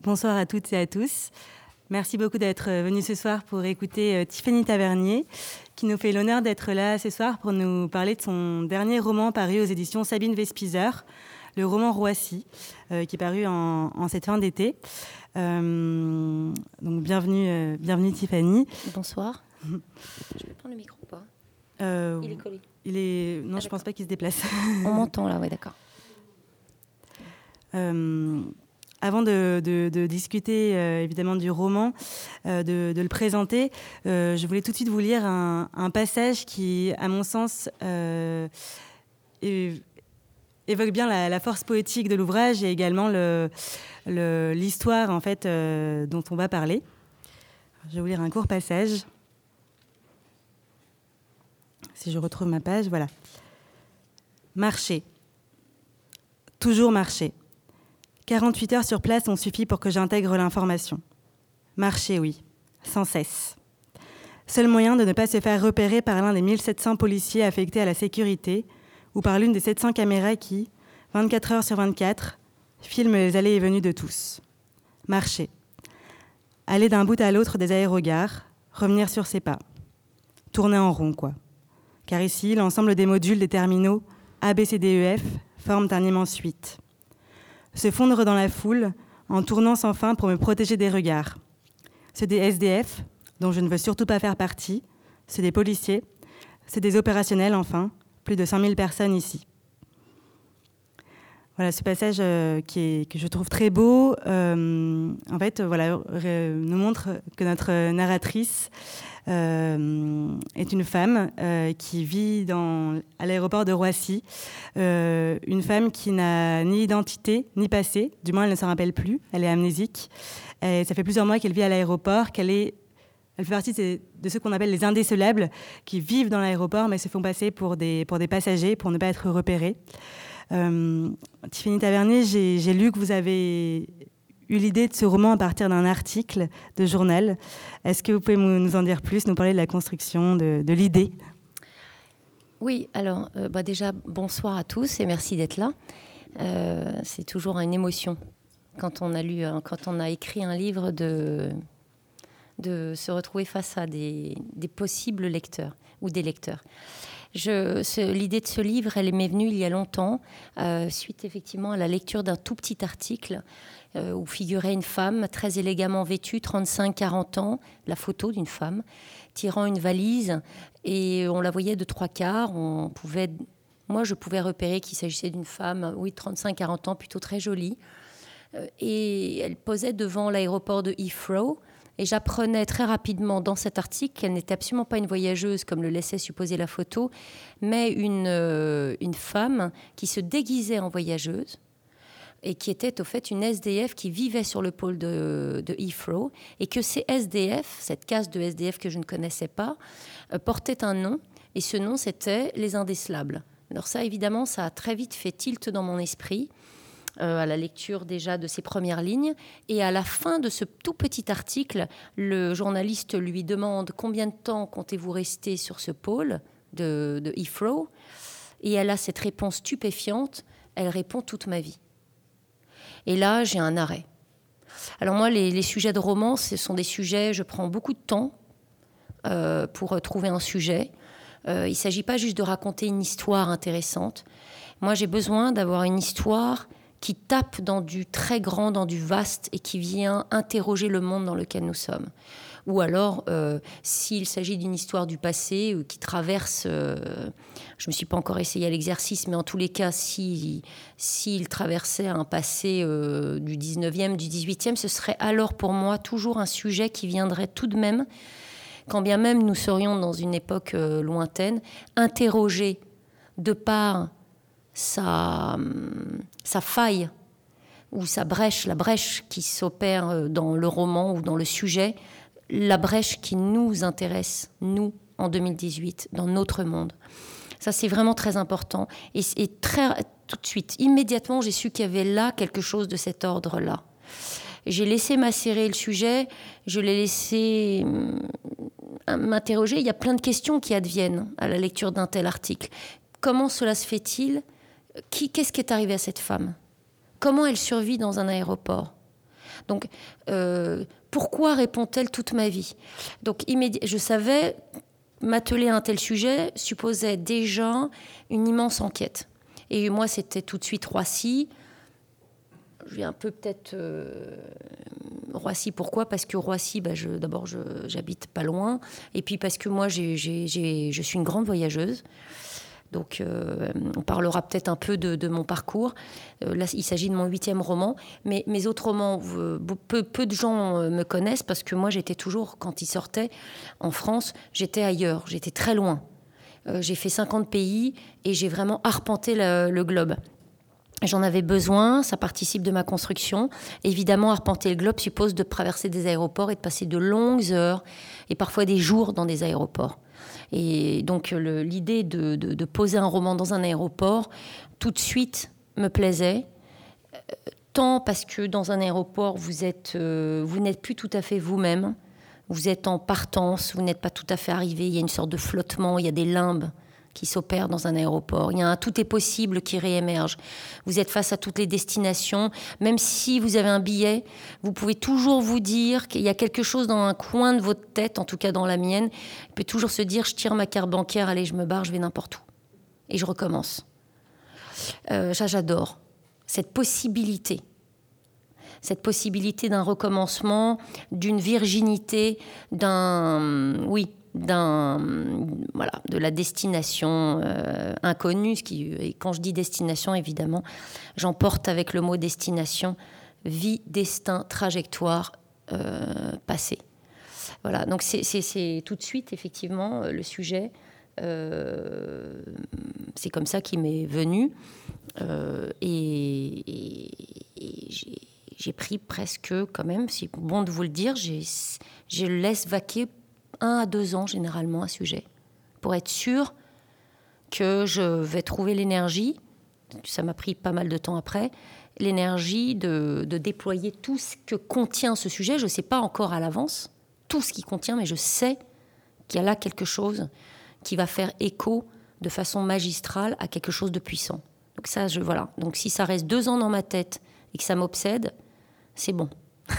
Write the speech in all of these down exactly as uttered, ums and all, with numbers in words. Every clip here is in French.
Bonsoir à toutes et à tous. Merci beaucoup d'être venus ce soir pour écouter Tiffany Tavernier, qui nous fait l'honneur d'être là ce soir pour nous parler de son dernier roman paru aux éditions Sabine Vespizer, le roman Roissy, euh, qui est paru en, en cette fin d'été. Euh, donc bienvenue, euh, bienvenue Tiffany. Bonsoir. Je peux prendre le micro ou pas euh, Il est collé. Il est... Non, ah, je ne pense pas qu'il se déplace. On m'entend là, oui, d'accord. Euh, avant de, de, de discuter euh, évidemment du roman, euh, de, de le présenter, euh, je voulais tout de suite vous lire un, un passage qui, à mon sens, euh, é- évoque bien la, la force poétique de l'ouvrage et également le, le, l'histoire en fait, euh, dont on va parler. Je vais vous lire un court passage. Si je retrouve ma page, voilà. Marcher. Toujours marcher. quarante-huit heures sur place ont suffi pour que j'intègre l'information. Marcher, oui, sans cesse. Seul moyen de ne pas se faire repérer par l'un des mille sept cents policiers affectés à la sécurité ou par l'une des sept cents caméras qui, vingt-quatre heures sur vingt-quatre, filment les allées et venues de tous. Marcher. Aller d'un bout à l'autre des aérogares, revenir sur ses pas. Tourner en rond, quoi. Car ici, l'ensemble des modules des terminaux A, B, C, D, E, F forment un immense huit. Se fondre dans la foule en tournant sans fin pour me protéger des regards. Ceux des S D F, dont je ne veux surtout pas faire partie, ceux des policiers, ceux des opérationnels, enfin, plus de cent mille personnes ici. Voilà, ce passage euh, qui est, que je trouve très beau, euh, en fait, voilà, euh, nous montre que notre narratrice euh, est une femme euh, qui vit dans, à l'aéroport de Roissy, euh, une femme qui n'a ni identité ni passé, du moins elle ne s'en rappelle plus, elle est amnésique. Et ça fait plusieurs mois qu'elle vit à l'aéroport, qu'elle est, elle fait partie de, de ceux qu'on appelle les indécelables, qui vivent dans l'aéroport mais se font passer pour des, pour des passagers pour ne pas être repérés. Euh, Tiffany Tavernier, j'ai, j'ai lu que vous avez eu l'idée de ce roman à partir d'un article de journal. Est-ce que vous pouvez nous en dire plus, nous parler de la construction, de, de l'idée ? Oui, alors euh, bah déjà, bonsoir à tous et merci d'être là. Euh, c'est toujours une émotion quand on a lu, quand on a écrit un livre de, de se retrouver face à des, des possibles lecteurs ou des lecteurs. Je, ce, l'idée de ce livre, elle m'est venue il y a longtemps, euh, suite effectivement à la lecture d'un tout petit article euh, où figurait une femme très élégamment vêtue, trente-cinq à quarante ans, la photo d'une femme, tirant une valise, et on la voyait de trois quarts. On pouvait, moi, je pouvais repérer qu'il s'agissait d'une femme, oui, trente-cinq à quarante ans, plutôt très jolie. Euh, et elle posait devant l'aéroport de Heathrow. Et j'apprenais très rapidement dans cet article qu'elle n'était absolument pas une voyageuse, comme le laissait supposer la photo, mais une, euh, une femme qui se déguisait en voyageuse et qui était au fait une S D F qui vivait sur le pôle de, de Heathrow, et que ces S D F, cette caste de S D F que je ne connaissais pas, euh, portait un nom, et ce nom c'était les indécelables. Alors ça, évidemment, ça a très vite fait tilt dans mon esprit, Euh, à la lecture déjà de ces premières lignes. Et à la fin de ce tout petit article, le journaliste lui demande combien de temps comptez-vous rester sur ce pôle de, de Heathrow, et elle a cette réponse stupéfiante, elle répond toute ma vie. Et là, j'ai un arrêt. Alors moi, les, les sujets de romans, ce sont des sujets, je prends beaucoup de temps euh, pour trouver un sujet. Euh, il ne s'agit pas juste de raconter une histoire intéressante. Moi, j'ai besoin d'avoir une histoire qui tape dans du très grand, dans du vaste, et qui vient interroger le monde dans lequel nous sommes. Ou alors, euh, s'il s'agit d'une histoire du passé euh, qui traverse... Euh, je ne me suis pas encore essayé à l'exercice, mais en tous les cas, s'il, s'il traversait un passé euh, du dix-neuvième, du dix-huitième, ce serait alors pour moi toujours un sujet qui viendrait tout de même, quand bien même nous serions dans une époque euh, lointaine, interroger de par sa, sa faille ou sa brèche, la brèche qui s'opère dans le roman ou dans le sujet, la brèche qui nous intéresse, nous, en deux mille dix-huit, dans notre monde. Ça, c'est vraiment très important. Et, et très, tout de suite, immédiatement, j'ai su qu'il y avait là quelque chose de cet ordre-là. J'ai laissé macérer le sujet, je l'ai laissé m'interroger. Il y a plein de questions qui adviennent à la lecture d'un tel article. Comment cela se fait-il ? Qui, qu'est-ce qui est arrivé à cette femme ? Comment elle survit dans un aéroport ? Donc, euh, pourquoi répond-elle toute ma vie? Donc, immédi- je savais, m'atteler à un tel sujet supposait déjà une immense enquête. Et moi, c'était tout de suite Roissy. Je vais un peu peut-être... Euh, Roissy, pourquoi? Parce que Roissy, bah, je, d'abord, je, j'habite pas loin. Et puis parce que moi, j'ai, j'ai, j'ai, je suis une grande voyageuse. Donc, euh, on parlera peut-être un peu de, de mon parcours. Euh, là, il s'agit de mon huitième roman. Mais mes autres romans, euh, peu, peu de gens euh, me connaissent parce que moi, j'étais toujours, quand ils sortaient en France, j'étais ailleurs, j'étais très loin. Euh, j'ai fait cinquante pays et j'ai vraiment arpenté le, le globe. J'en avais besoin, ça participe de ma construction. Évidemment, arpenter le globe suppose de traverser des aéroports et de passer de longues heures et parfois des jours dans des aéroports. Et donc le, l'idée de, de, de poser un roman dans un aéroport, tout de suite me plaisait. Tant parce que dans un aéroport, vous, êtes, euh, vous n'êtes plus tout à fait vous-même. Vous êtes en partance, vous n'êtes pas tout à fait arrivé. Il y a une sorte de flottement, il y a des limbes qui s'opèrent dans un aéroport. Il y a un tout est possible qui réémerge. Vous êtes face à toutes les destinations. Même si vous avez un billet, vous pouvez toujours vous dire qu'il y a quelque chose dans un coin de votre tête, en tout cas dans la mienne. Vous pouvez toujours se dire, je tire ma carte bancaire, allez, je me barre, je vais n'importe où. Et je recommence. Euh, ça, j'adore. Cette possibilité. Cette possibilité d'un recommencement, d'une virginité, d'un... Oui, d'un, voilà, de la destination euh, inconnue. Ce qui, et quand je dis destination, évidemment, j'emporte avec le mot destination vie, destin, trajectoire, euh, passé. Voilà, donc c'est, c'est, c'est tout de suite, effectivement, le sujet. Euh, c'est comme ça qu'il m'est venu. Euh, et, et, et j'ai, j'ai pris presque, quand même, c'est bon de vous le dire, j'ai, je laisse vaquer un à deux ans, généralement, un sujet, pour être sûr que je vais trouver l'énergie, ça m'a pris pas mal de temps après, l'énergie de, de déployer tout ce que contient ce sujet. Je ne sais pas encore à l'avance tout ce qu'il contient, mais je sais qu'il y a là quelque chose qui va faire écho de façon magistrale à quelque chose de puissant. Donc ça, je, voilà. Donc si ça reste deux ans dans ma tête et que ça m'obsède, c'est bon.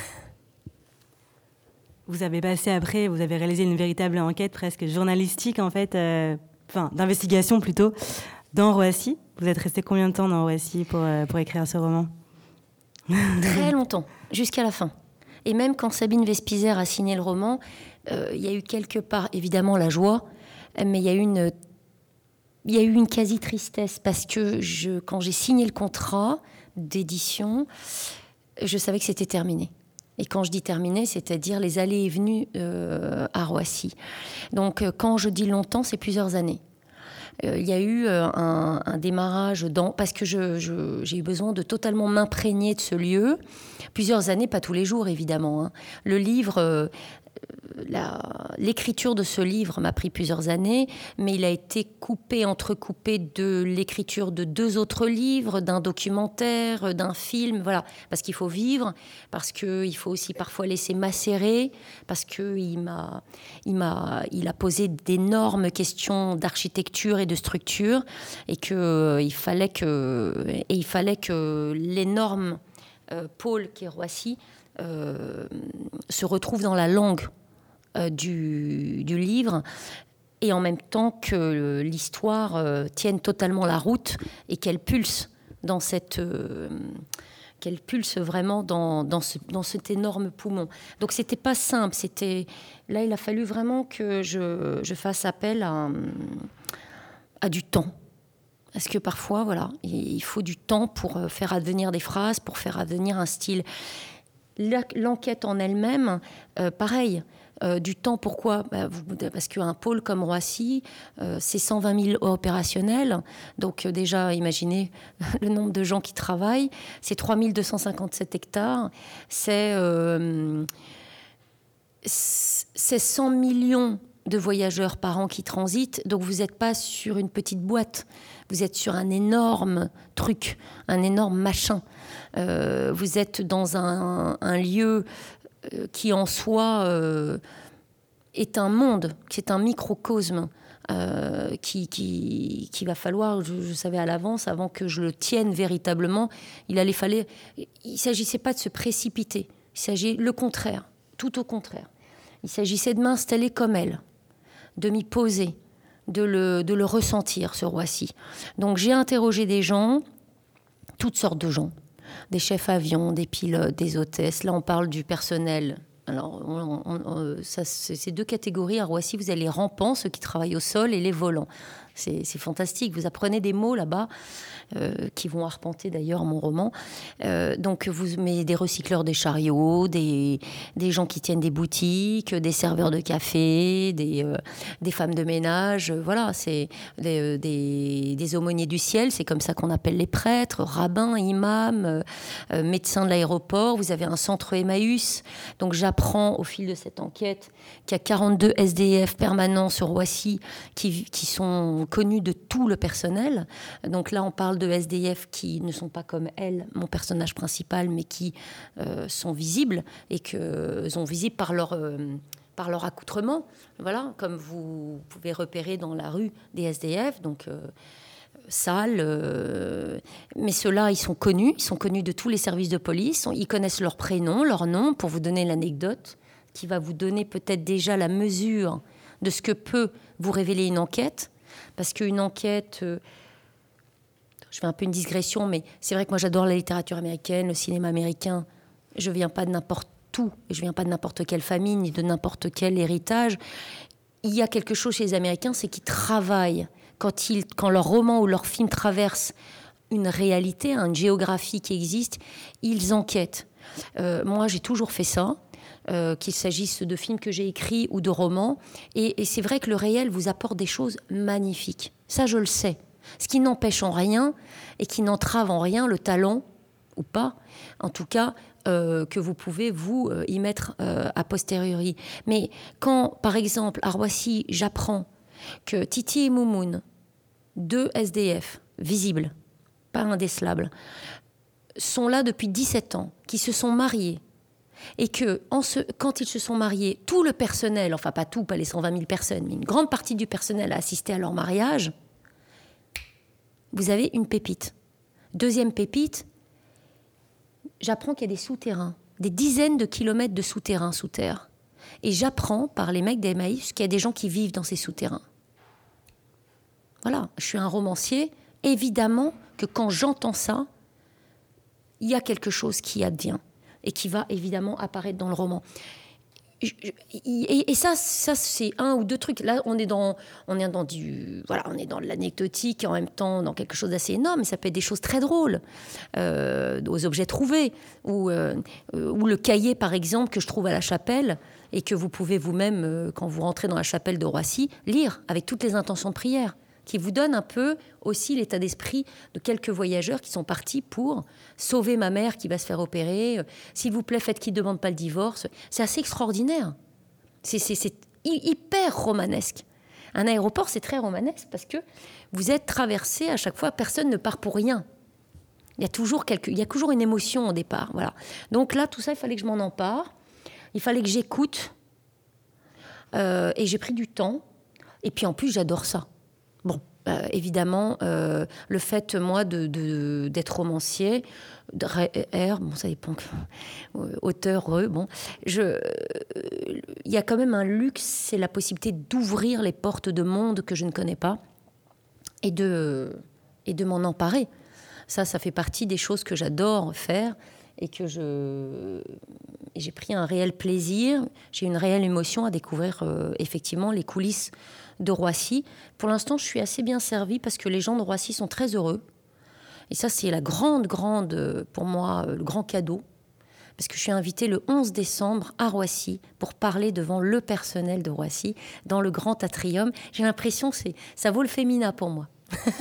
Vous avez passé après, vous avez réalisé une véritable enquête presque journalistique, en fait, euh, enfin, d'investigation plutôt, dans Roissy. Vous êtes resté combien de temps dans Roissy pour, euh, pour écrire ce roman? Très longtemps, jusqu'à la fin. Et même quand Sabine Vespizer a signé le roman, euh, il y a eu quelque part, évidemment, la joie, mais il y a eu une, il y a eu une quasi-tristesse, parce que je, quand j'ai signé le contrat d'édition, je savais que c'était terminé. Et quand je dis terminé, c'est-à-dire les allées et venues euh, à Roissy. Donc, euh, quand je dis longtemps, c'est plusieurs années. Euh, il y a eu euh, un, un démarrage dans... Parce que je, je, j'ai eu besoin de totalement m'imprégner de ce lieu. Plusieurs années, pas tous les jours, évidemment. Hein. Le livre... Euh, La, l'écriture de ce livre m'a pris plusieurs années, mais il a été coupé, entrecoupé de l'écriture de deux autres livres, d'un documentaire, d'un film, voilà. Parce qu'il faut vivre, parce qu'il faut aussi parfois laisser macérer, parce qu'il m'a, il m'a, il a posé d'énormes questions d'architecture et de structure, et qu'il euh, fallait que, et il fallait que l'énorme euh, pôle qu'est Roissy euh, se retrouve dans la langue Euh, du, du livre, et en même temps que l'histoire euh, tienne totalement la route et qu'elle pulse dans cette euh, qu'elle pulse vraiment dans, dans, ce, dans cet énorme poumon. Donc c'était pas simple, c'était là il a fallu vraiment que je, je fasse appel à, à du temps. Parce que parfois, voilà, il faut du temps pour faire advenir des phrases, pour faire advenir un style. L'enquête en elle-même, euh, pareil. Euh, du temps, pourquoi ? Bah, vous, parce qu'un pôle comme Roissy, euh, c'est cent vingt mille opérationnels. Donc euh, déjà, imaginez le nombre de gens qui travaillent. C'est trois mille deux cent cinquante-sept hectares. C'est, euh, c'est cent millions de voyageurs par an qui transitent. Donc vous n'êtes pas sur une petite boîte. Vous êtes sur un énorme truc, un énorme machin. Euh, vous êtes dans un, un lieu... qui en soi euh, est un monde, qui est un microcosme, euh, qui, qui, qui va falloir, je, je savais à l'avance, avant que je le tienne véritablement, il allait falloir, il ne s'agissait pas de se précipiter, Il s'agit le contraire, tout au contraire. Il s'agissait de m'installer comme elle, de m'y poser, de le, de le ressentir, ce Roissy. Donc j'ai interrogé des gens, toutes sortes de gens, des chefs avions, des pilotes, des hôtesses. Là, on parle du personnel. Alors, on, on, on, ça, c'est, c'est deux catégories. À Roissy, vous avez les rampants, ceux qui travaillent au sol, et les volants. C'est, c'est fantastique. Vous apprenez des mots là-bas, euh, qui vont arpenter d'ailleurs mon roman. Euh, donc, vous mettez des recycleurs des chariots, des, des gens qui tiennent des boutiques, des serveurs de café, des, euh, des femmes de ménage. Voilà, c'est des, des, des aumôniers du ciel. C'est comme ça qu'on appelle les prêtres, rabbins, imams, euh, médecins de l'aéroport. Vous avez un centre Emmaüs. Donc, j'apprends au fil de cette enquête qu'il y a quarante-deux S D F permanents sur Roissy qui, qui sont connus de tout le personnel. Donc là, on parle de S D F qui ne sont pas comme elle, mon personnage principal, mais qui euh, sont visibles et que sont visibles par leur, euh, par leur accoutrement. Voilà, comme vous pouvez repérer dans la rue des S D F. Donc euh, sales, euh, mais ceux-là, ils sont connus, ils sont connus de tous les services de police, ils connaissent leur prénom, leur nom, pour vous donner l'anecdote, qui va vous donner peut-être déjà la mesure de ce que peut vous révéler une enquête, parce qu'une enquête, euh, je fais un peu une digression, mais c'est vrai que moi j'adore la littérature américaine, le cinéma américain, je viens pas de n'importe où, je viens pas de n'importe quelle famille, ni de n'importe quel héritage. Il y a quelque chose chez les Américains, c'est qu'ils travaillent. Quand, ils, quand leur roman ou leur film traverse une réalité, une géographie qui existe, ils enquêtent. Euh, moi, j'ai toujours fait ça, euh, qu'il s'agisse de films que j'ai écrits ou de romans. Et, et c'est vrai que le réel vous apporte des choses magnifiques. Ça, je le sais. Ce qui n'empêche en rien et qui n'entrave en rien le talent, ou pas, en tout cas, euh, que vous pouvez, vous, euh, y mettre euh, a posteriori. Mais quand, par exemple, à Roissy, j'apprends que Titi et Moumoun, deux S D F visibles, pas indécelables, sont là depuis dix-sept ans, qui se sont mariés, et que en ce, quand ils se sont mariés, tout le personnel, enfin pas tout, pas les cent vingt mille personnes, mais une grande partie du personnel a assisté à leur mariage, vous avez une pépite. Deuxième pépite, j'apprends qu'il y a des souterrains, des dizaines de kilomètres de souterrains sous terre. Et j'apprends par les mecs d'Emmaüs qu'il y a des gens qui vivent dans ces souterrains. Voilà, je suis un romancier. Évidemment que quand j'entends ça, il y a quelque chose qui advient et qui va évidemment apparaître dans le roman. Et, et ça, ça, c'est un ou deux trucs. Là, on est dans, on est dans du, voilà, on est dans l'anecdotique et en même temps dans quelque chose d'assez énorme. Mais ça peut être des choses très drôles, euh, aux objets trouvés, ou, euh, ou le cahier, par exemple, que je trouve à la Chapelle et que vous pouvez vous-même, euh, quand vous rentrez dans la chapelle de Roissy, lire avec toutes les intentions de prière, qui vous donne un peu aussi l'état d'esprit de quelques voyageurs qui sont partis pour sauver ma mère qui va se faire opérer. S'il vous plaît, faites qu'il ne demande pas le divorce. C'est assez extraordinaire. C'est, c'est, c'est hyper romanesque. Un aéroport, c'est très romanesque parce que vous êtes traversé à chaque fois, personne ne part pour rien. Il y a toujours, quelque, il y a toujours une émotion au départ. Voilà. Donc là, tout ça, il fallait que je m'en empare. Il fallait que j'écoute. Euh, et j'ai pris du temps. Et puis en plus, j'adore ça. Bon, euh, évidemment, euh, le fait, moi, de, de, d'être romancier, de, R, bon, ça dépend, euh, auteur, euh, bon, je, euh, il y a quand même un luxe, c'est la possibilité d'ouvrir les portes de monde que je ne connais pas et de, et de m'en emparer. Ça, ça fait partie des choses que j'adore faire et que je... Et j'ai pris un réel plaisir, j'ai une réelle émotion à découvrir euh, effectivement les coulisses de Roissy. Pour l'instant, je suis assez bien servie parce que les gens de Roissy sont très heureux. Et ça, c'est la grande, grande, pour moi, le grand cadeau. Parce que je suis invitée le onze décembre à Roissy pour parler devant le personnel de Roissy dans le grand atrium. J'ai l'impression que c'est, ça vaut le féminin pour moi.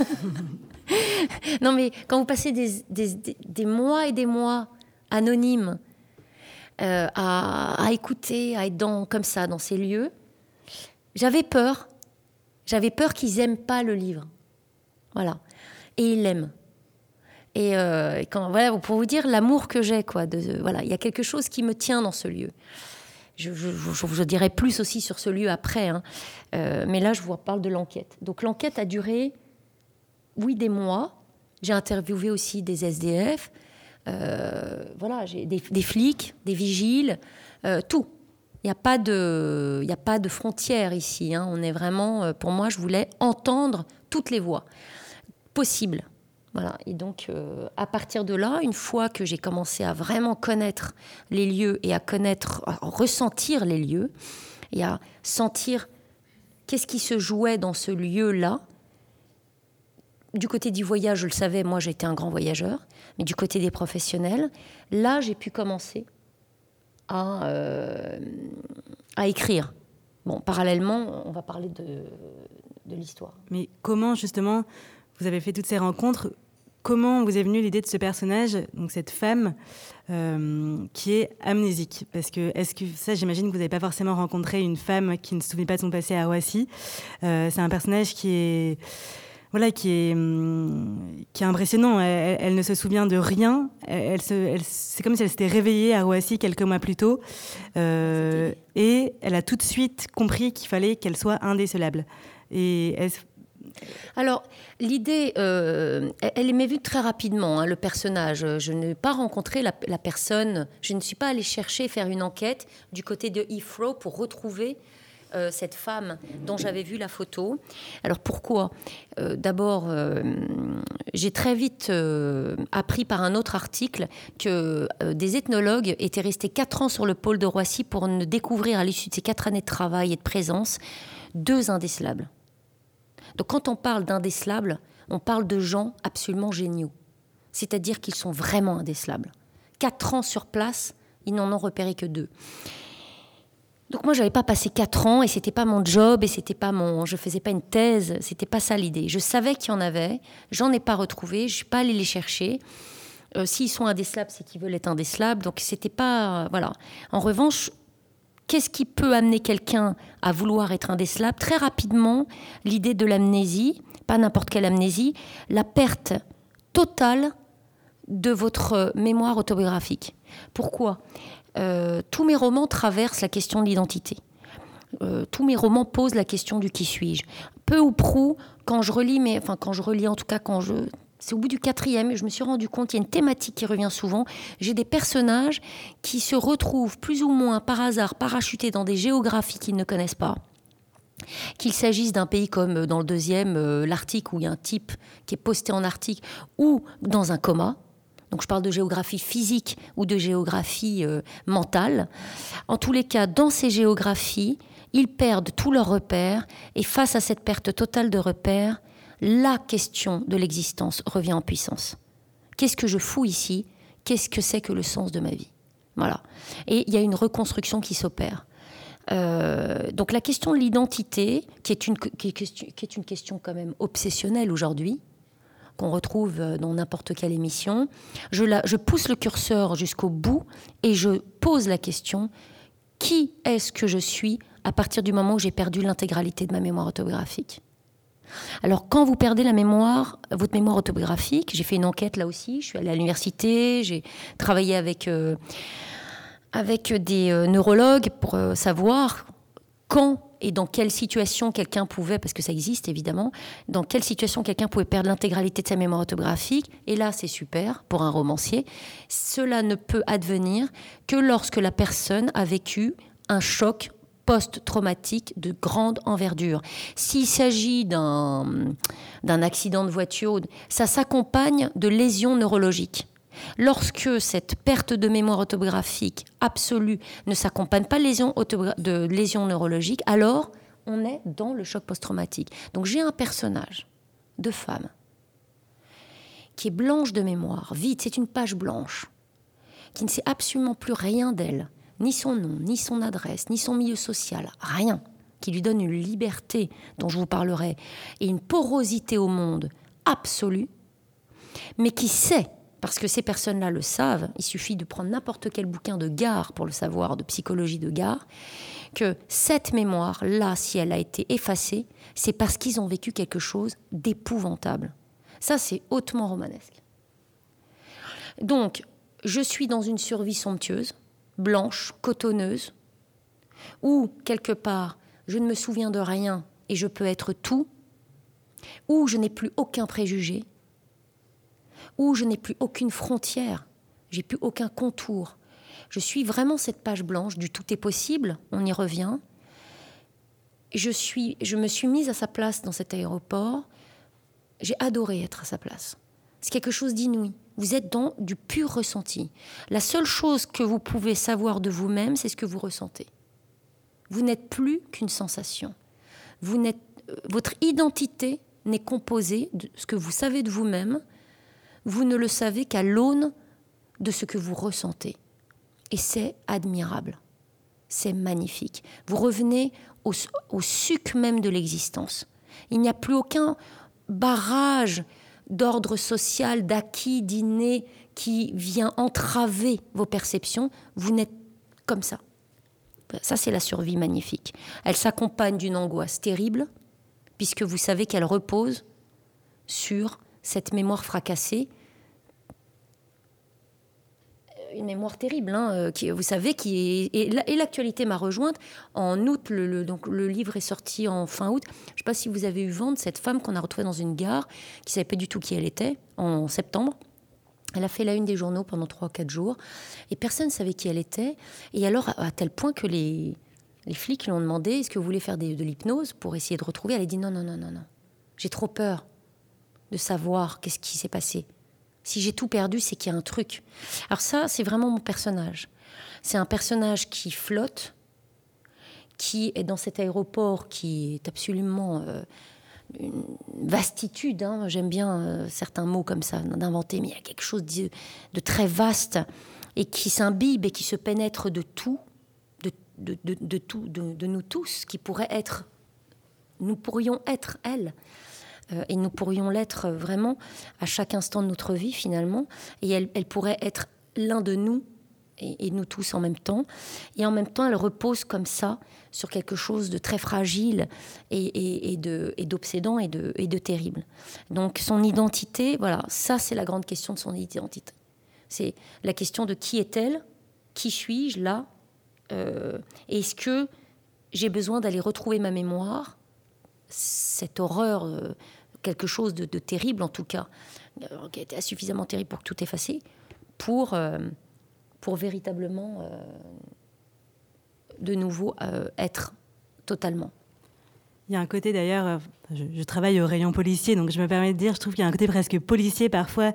Non, mais quand vous passez des, des, des, des mois et des mois anonymes euh, à, à écouter, à être dans, comme ça, dans ces lieux, j'avais peur. J'avais peur qu'ils n'aiment pas le livre. Voilà. Et ils l'aiment. Et euh, quand, voilà, pour vous dire l'amour que j'ai, quoi. De, de, voilà, il y a quelque chose qui me tient dans ce lieu. Je, je, je, je dirai plus aussi sur ce lieu après. Hein. Euh, mais là, je vous parle de l'enquête. Donc l'enquête a duré, oui, des mois. J'ai interviewé aussi des S D F. Euh, voilà, j'ai des, des flics, des vigiles, euh, tout. Il n'y a pas de, il n'y a pas de frontières ici. Hein. On est vraiment, pour moi, je voulais entendre toutes les voix possibles. Voilà. Et donc, euh, à partir de là, une fois que j'ai commencé à vraiment connaître les lieux et à connaître, à ressentir les lieux et à sentir qu'est-ce qui se jouait dans ce lieu-là. Du côté du voyage, je le savais, moi j'étais un grand voyageur, mais du côté des professionnels, là j'ai pu commencer à, euh, à écrire. Bon, parallèlement, on va parler de, de l'histoire. Mais comment justement vous avez fait toutes ces rencontres? Comment vous est venue l'idée de ce personnage, donc cette femme euh, qui est amnésique? Parce que, est-ce que ça, j'imagine que vous n'avez pas forcément rencontré une femme qui ne se souvient pas de son passé à Roissy. Euh, c'est un personnage qui est, voilà, qui est, qui est impressionnant. Elle, elle ne se souvient de rien. Elle, elle se, elle, c'est comme si elle s'était réveillée à Roissy quelques mois plus tôt, euh, et elle a tout de suite compris qu'il fallait qu'elle soit indécelable. Et est-ce Alors, l'idée, euh, elle m'est venue très rapidement, hein, le personnage. Je n'ai pas rencontré la, la personne, je ne suis pas allée chercher, faire une enquête du côté de Heathrow pour retrouver euh, cette femme dont j'avais vu la photo. Alors, pourquoi ? euh, D'abord, euh, j'ai très vite euh, appris par un autre article que euh, des ethnologues étaient restés quatre ans sur le pôle de Roissy pour ne découvrir, à l'issue de ces quatre années de travail et de présence, deux indécelables. Donc quand on parle d'indécelables, on parle de gens absolument géniaux. C'est-à-dire qu'ils sont vraiment indécelables. Quatre ans sur place, ils n'en ont repéré que deux. Donc moi, je n'avais pas passé quatre ans et ce n'était pas mon job et c'était pas mon, je ne faisais pas une thèse, ce n'était pas ça l'idée. Je savais qu'il y en avait, j'en ai pas retrouvé, je ne suis pas allée les chercher. Euh, s'ils sont indécelables, c'est qu'ils veulent être indécelables. Donc c'était pas... Euh, voilà. En revanche... Qu'est-ce qui peut amener quelqu'un à vouloir être indécelable ? Très rapidement, l'idée de l'amnésie, pas n'importe quelle amnésie, la perte totale de votre mémoire autobiographique. Pourquoi ? euh, Tous mes romans traversent la question de l'identité. Euh, tous mes romans posent la question du qui suis-je. Peu ou prou, quand je relis, mais, enfin quand je relis en tout cas, quand je... C'est au bout du quatrième, je me suis rendu compte, il y a une thématique qui revient souvent. J'ai des personnages qui se retrouvent plus ou moins par hasard parachutés dans des géographies qu'ils ne connaissent pas. Qu'il s'agisse d'un pays comme dans le deuxième, euh, l'Arctique, où il y a un type qui est posté en Arctique, ou dans un coma. Donc je parle de géographie physique ou de géographie euh, mentale. En tous les cas, dans ces géographies, ils perdent tous leurs repères. Et face à cette perte totale de repères, la question de l'existence revient en puissance. Qu'est-ce que je fous ici ? Qu'est-ce que c'est que le sens de ma vie ? Voilà. Et il y a une reconstruction qui s'opère. Euh, donc la question de l'identité, qui est, une, qui, est, qui est une question quand même obsessionnelle aujourd'hui, qu'on retrouve dans n'importe quelle émission, je, la, je pousse le curseur jusqu'au bout et je pose la question, qui est-ce que je suis à partir du moment où j'ai perdu l'intégralité de ma mémoire autobiographique ? Alors, quand vous perdez la mémoire, votre mémoire autobiographique, j'ai fait une enquête là aussi, je suis allée à l'université, j'ai travaillé avec, euh, avec des euh, neurologues pour euh, savoir quand et dans quelle situation quelqu'un pouvait, parce que ça existe évidemment, dans quelle situation quelqu'un pouvait perdre l'intégralité de sa mémoire autobiographique. Et là, c'est super pour un romancier. Cela ne peut advenir que lorsque la personne a vécu un choc post-traumatique de grande envergure. S'il s'agit d'un, d'un accident de voiture, ça s'accompagne de lésions neurologiques. Lorsque cette perte de mémoire autobiographique absolue ne s'accompagne pas de lésions, autobiogra- de lésions neurologiques, alors on est dans le choc post-traumatique. Donc j'ai un personnage de femme qui est blanche de mémoire, vide, c'est une page blanche, qui ne sait absolument plus rien d'elle, ni son nom, ni son adresse, ni son milieu social, rien, qui lui donne une liberté dont je vous parlerai, et une porosité au monde absolue, mais qui sait, parce que ces personnes-là le savent, il suffit de prendre n'importe quel bouquin de gare pour le savoir, de psychologie de gare, que cette mémoire-là, si elle a été effacée, c'est parce qu'ils ont vécu quelque chose d'épouvantable. Ça, c'est hautement romanesque. Donc, je suis dans une survie somptueuse, blanche, cotonneuse, où, quelque part, je ne me souviens de rien et je peux être tout, où je n'ai plus aucun préjugé, où je n'ai plus aucune frontière j'ai plus aucun contour. Je suis vraiment cette page blanche du tout est possible, on y revient. Je, suis, je me suis mise à sa place dans cet aéroport. J'ai adoré être à sa place. C'est quelque chose d'inouï. Vous êtes dans du pur ressenti. La seule chose que vous pouvez savoir de vous-même, c'est ce que vous ressentez. Vous n'êtes plus qu'une sensation. Vous n'êtes, votre identité n'est composée de ce que vous savez de vous-même. Vous ne le savez qu'à l'aune de ce que vous ressentez. Et c'est admirable. C'est magnifique. Vous revenez au, au suc même de l'existence. Il n'y a plus aucun barrage d'ordre social, d'acquis, d'inné, qui vient entraver vos perceptions. Vous n'êtes comme ça. Ça, c'est la survie magnifique. Elle s'accompagne d'une angoisse terrible, puisque vous savez qu'elle repose sur cette mémoire fracassée. Une mémoire terrible, hein, qui, vous savez, qui est, et, et l'actualité m'a rejointe. En août, le, le, donc le livre est sorti en fin août. Je ne sais pas si vous avez eu vent de cette femme qu'on a retrouvée dans une gare, qui ne savait pas du tout qui elle était, en septembre. Elle a fait la une des journaux pendant trois ou quatre jours, et personne ne savait qui elle était. Et alors, à, à tel point que les, les flics lui ont demandé, est-ce que vous voulez faire des, de l'hypnose pour essayer de retrouver? Elle a dit non, non, non, non, non. J'ai trop peur de savoir qu'est-ce qui s'est passé. Si j'ai tout perdu, c'est qu'il y a un truc. Alors ça, c'est vraiment mon personnage. C'est un personnage qui flotte, qui est dans cet aéroport qui est absolument euh, une vastitude. Hein. J'aime bien euh, certains mots comme ça, d'inventer, mais il y a quelque chose de, de très vaste et qui s'imbibe et qui se pénètre de tout, de, de, de, de, tout, de, de nous tous, qui pourrait être, nous pourrions être elle. Et nous pourrions l'être vraiment à chaque instant de notre vie, finalement. Et elle, elle pourrait être l'un de nous, et, et nous tous en même temps. Et en même temps, elle repose comme ça sur quelque chose de très fragile et, et, et, de, et d'obsédant et de, et de terrible. Donc son identité, voilà, ça c'est la grande question de son identité. C'est la question de qui est-elle, qui suis-je là, euh, est-ce que j'ai besoin d'aller retrouver ma mémoire, cette horreur... Euh, quelque chose de, de terrible en tout cas, euh, qui a été suffisamment terrible pour que tout effacer, pour, euh, pour véritablement euh, de nouveau euh, être totalement. Il y a un côté d'ailleurs, euh, je, je travaille au rayon policier, donc je me permets de dire, je trouve qu'il y a un côté presque policier parfois,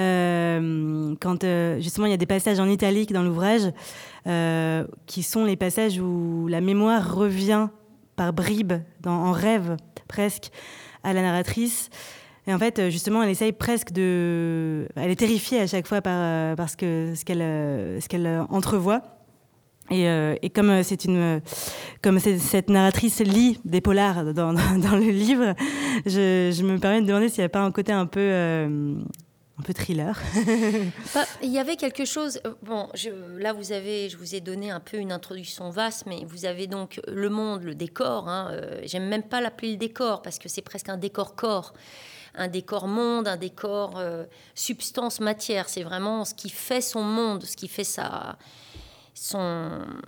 euh, quand euh, justement il y a des passages en italique dans l'ouvrage, euh, qui sont les passages où la mémoire revient par bribes, dans, en rêve presque, à la narratrice. Et en fait, justement, elle essaye presque de... Elle est terrifiée à chaque fois par, par ce, que, ce, qu'elle, ce qu'elle entrevoit. Et, euh, et comme, c'est une, comme c'est, cette narratrice lit des polars dans, dans, dans le livre, je, je me permets de demander s'il n'y a pas un côté un peu... Euh, un peu thriller. Bah, il y avait quelque chose... Bon, je, là, vous avez, je vous ai donné un peu une introduction vaste, mais vous avez donc le monde, le décor. Hein, euh, j'aime même pas l'appeler le décor, parce que c'est presque un décor-corps. Un décor monde, un décor euh, substance, matière. C'est vraiment ce qui fait son monde, ce qui fait sa... Son...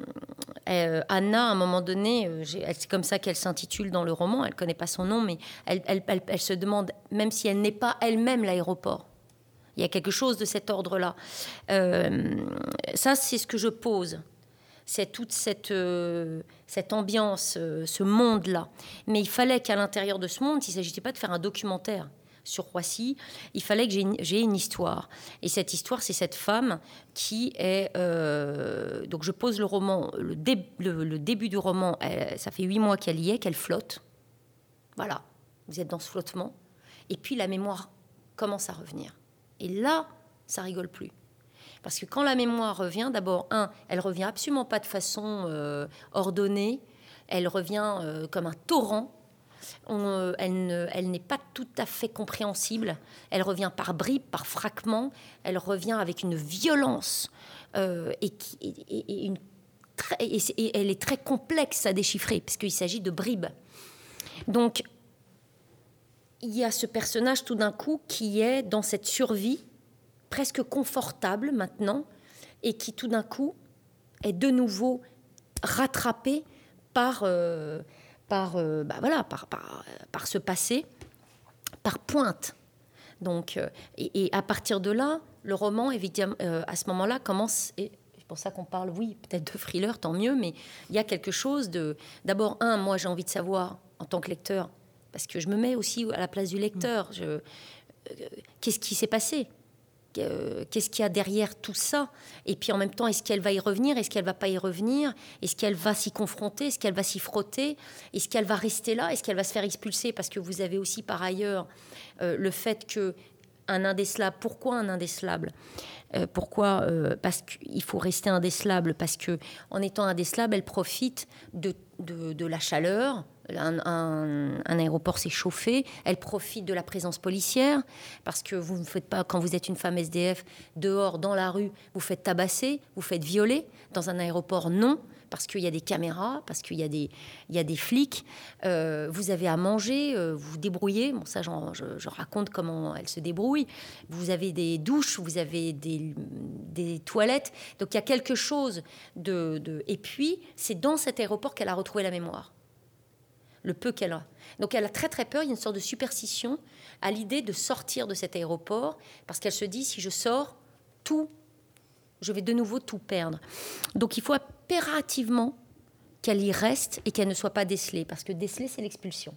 Euh, Anna, à un moment donné, euh, c'est comme ça qu'elle s'intitule dans le roman, elle ne connaît pas son nom, mais elle, elle, elle, elle se demande, même si elle n'est pas elle-même l'aéroport, il y a quelque chose de cet ordre-là. Euh, ça, c'est ce que je pose. C'est toute cette, euh, cette ambiance, euh, ce monde-là. Mais il fallait qu'à l'intérieur de ce monde, il ne s'agissait pas de faire un documentaire sur Roissy, il fallait que j'ai une, j'ai une histoire. Et cette histoire, c'est cette femme qui est... Euh, donc je pose le roman, le, dé, le, le début du roman, elle, ça fait huit mois qu'elle y est, qu'elle flotte. Voilà, vous êtes dans ce flottement. Et puis la mémoire commence à revenir. Et là, ça rigole plus. Parce que quand la mémoire revient, d'abord, un, elle revient absolument pas de façon euh, ordonnée, elle revient euh, comme un torrent. On, elle, ne, elle n'est pas tout à fait compréhensible. Elle revient par bribes, par fragments. Elle revient avec une violence euh, et, qui, et, et, une, et, et elle est très complexe à déchiffrer parce qu'il s'agit de bribes. Donc, il y a ce personnage tout d'un coup qui est dans cette survie presque confortable maintenant et qui tout d'un coup est de nouveau rattrapé par... Euh, Par, euh, bah voilà, par, par, par ce passé, par pointe. Donc, euh, et, et à partir de là, Le roman, évidemment, euh, à ce moment-là, commence... Et c'est pour ça qu'on parle, oui, peut-être de thriller, tant mieux, mais il y a quelque chose de... D'abord, un, moi, j'ai envie de savoir, en tant que lecteur, parce que je me mets aussi à la place du lecteur, je... euh, qu'est-ce qui s'est passé ? Euh, qu'est-ce qu'il y a derrière tout ça? Et puis en même temps, est-ce qu'elle va y revenir? Est-ce qu'elle va pas y revenir? Est-ce qu'elle va s'y confronter? Est-ce qu'elle va s'y frotter? Est-ce qu'elle va rester là? Est-ce qu'elle va se faire expulser? Parce que vous avez aussi par ailleurs euh, le fait que un indécelable, pourquoi un indécelable? euh, Pourquoi euh, Parce qu'il faut rester indécelable, parce que en étant indécelable, elle profite de, de, de la chaleur. Un, un, un aéroport s'est chauffé, elle profite de la présence policière, parce que vous ne faites pas, quand vous êtes une femme S D F, dehors, dans la rue, vous faites tabasser, vous faites violer. Dans un aéroport, non, parce qu'il y a des caméras, parce qu'il y a des, il y a des flics. Euh, vous avez à manger, euh, vous vous débrouillez. Bon, ça, j'en, je, je raconte comment elle se débrouille. Vous avez des douches, vous avez des, des toilettes. Donc, il y a quelque chose de, de... Et puis, c'est dans cet aéroport qu'elle a retrouvé la mémoire. Le peu qu'elle a. Donc elle a très très peur, il y a une sorte de superstition à l'idée de sortir de cet aéroport, parce qu'elle se dit, si je sors, tout, je vais de nouveau tout perdre. Donc il faut impérativement qu'elle y reste et qu'elle ne soit pas décelée, parce que déceler, c'est l'expulsion.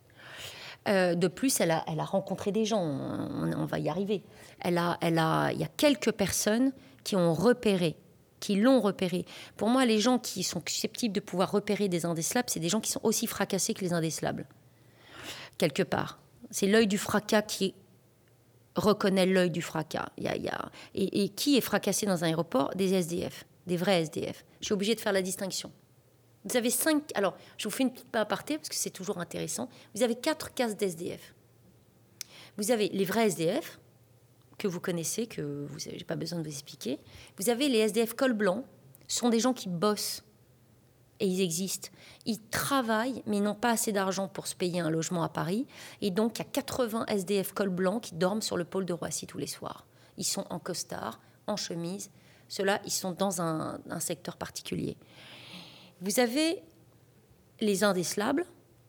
Euh, de plus, elle a, elle a rencontré des gens, on, on va y arriver. Elle a, elle a, il y a quelques personnes qui ont repéré qui l'ont repéré. Pour moi, les gens qui sont susceptibles de pouvoir repérer des indécelables, c'est des gens qui sont aussi fracassés que les indécelables, quelque part. C'est l'œil du fracas qui reconnaît l'œil du fracas. Il y a, il y a... Et, et qui est fracassé dans un aéroport? Des S D F, des vrais S D F. Je suis obligée de faire la distinction. Vous avez cinq... Alors, je vous fais une petite aparté, parce que c'est toujours intéressant. Vous avez quatre cases d'S D F. Vous avez les vrais S D F, que vous connaissez, que je n'ai pas besoin de vous expliquer. Vous avez les S D F col blanc, ce sont des gens qui bossent, et ils existent. Ils travaillent, mais ils n'ont pas assez d'argent pour se payer un logement à Paris, et donc il y a quatre-vingts S D F col blanc qui dorment sur le pôle de Roissy tous les soirs. Ils sont en costard, en chemise, ceux-là, ils sont dans un, un secteur particulier. Vous avez les indécelables,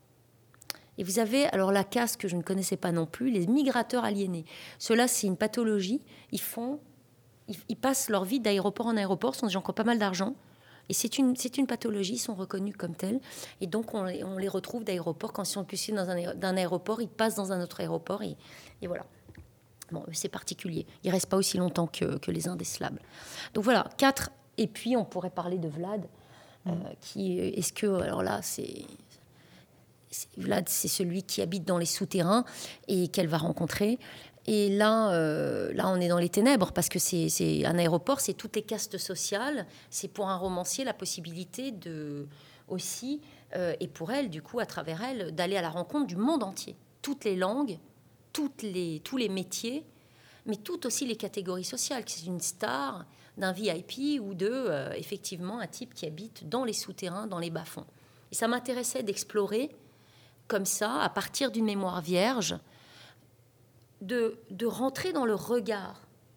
et vous avez, alors la caste que je ne connaissais pas non plus, les migrateurs aliénés. Ceux-là, c'est une pathologie. Ils font, ils, ils passent leur vie d'aéroport en aéroport. Ce sont des gens qui ont pas mal d'argent. Et c'est une, c'est une pathologie, ils sont reconnus comme tels. Et donc, on, on les retrouve d'aéroport. Quand ils sont poussés dans un, d'un aéroport, ils passent dans un autre aéroport. Et, et voilà. Bon, c'est particulier. Ils ne restent pas aussi longtemps que, que les indécelables. Donc voilà, quatre. Et puis, on pourrait parler de Vlad. Euh, qui, est-ce que, alors là, c'est... Vlad, c'est celui qui habite dans les souterrains et qu'elle va rencontrer. Et là, euh, là, on est dans les ténèbres parce que c'est, c'est un aéroport, c'est toutes les castes sociales. C'est pour un romancier la possibilité de aussi, euh, et pour elle, du coup, à travers elle, d'aller à la rencontre du monde entier. Toutes les langues, toutes les, tous les métiers, mais toutes aussi les catégories sociales. C'est une star d'un V I P ou de, euh, effectivement, un type qui habite dans les souterrains, dans les bas-fonds. Et ça m'intéressait d'explorer comme ça, à partir d'une mémoire vierge, de, de rentrer dans le regard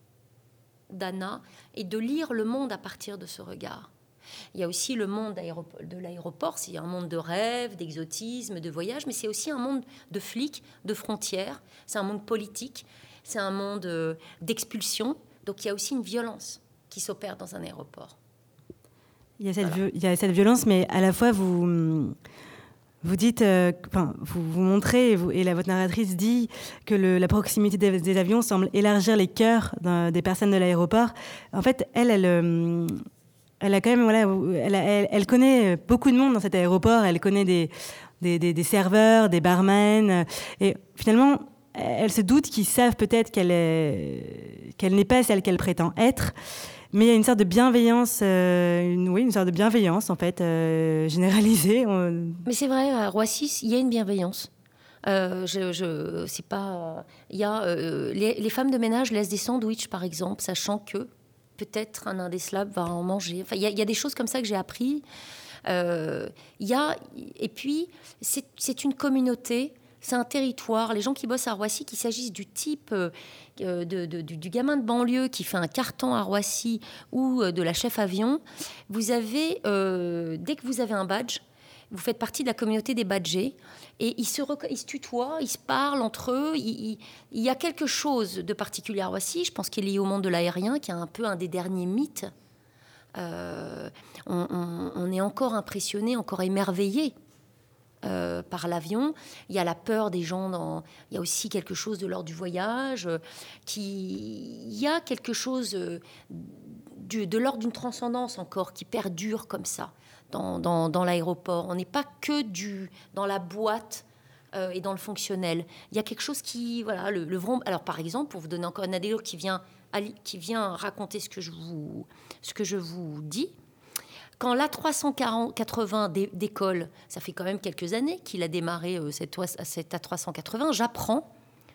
d'Anna et de lire le monde à partir de ce regard. Il y a aussi le monde de l'aéroport, c'est un monde de rêve, d'exotisme, de voyage, mais c'est aussi un monde de flics, de frontières, c'est un monde politique, c'est un monde d'expulsion, donc il y a aussi une violence qui s'opère dans un aéroport. Il y a cette, Voilà. vi- il y a cette violence, mais à la fois, vous... Vous dites, euh, enfin, vous, vous montrez, et, vous, et la, votre narratrice dit que le, la proximité des, des avions semble élargir les cœurs des personnes de l'aéroport. En fait, elle, elle, euh, elle a quand même, voilà, elle, a, elle, elle connaît beaucoup de monde dans cet aéroport. Elle connaît des, des, des, des serveurs, des barmen, et finalement, elle se doute qu'ils savent peut-être qu'elle est, qu'elle n'est pas celle qu'elle prétend être. Mais il y a une sorte de bienveillance, euh, une, oui, une sorte de bienveillance en fait euh, généralisée. On... Mais c'est vrai, à Roissy, il y a une bienveillance. Euh, je, je, c'est pas, il y a euh, les, les femmes de ménage laissent des sandwichs par exemple, sachant que peut-être un indécelable va en manger. Enfin, il y a, il y a des choses comme ça que j'ai appris. Euh, il y a, et puis c'est, c'est une communauté. C'est un territoire. Les gens qui bossent à Roissy, qu'il s'agisse du type euh, de, de, du, du gamin de banlieue qui fait un carton à Roissy ou euh, de la chef avion, vous avez, euh, dès que vous avez un badge, vous faites partie de la communauté des badgés, et ils se, rec- ils se tutoient, ils se parlent entre eux. Il, il, il y a quelque chose de particulier à Roissy, je pense, qui est lié au monde de l'aérien, qui est un peu un des derniers mythes. Euh, on, on, on est encore impressionné, encore émerveillé euh, par l'avion. Il y a la peur des gens, dans... il y a aussi quelque chose de l'ordre du voyage, euh, qui... il y a quelque chose euh, du, de l'ordre d'une transcendance encore qui perdure comme ça. Dans, dans, dans l'aéroport. On n'est pas que du, dans la boîte euh, et dans le fonctionnel. Il y a quelque chose qui... Voilà, le, le Vroom... Alors, par exemple, pour vous donner encore une anecdote qui vient, qui vient raconter ce que je vous, ce que je vous dis, quand l'A trois cent quatre-vingts dé, décolle, ça fait quand même quelques années qu'il a démarré euh, cette, cette A trois cent quatre-vingts, j'apprends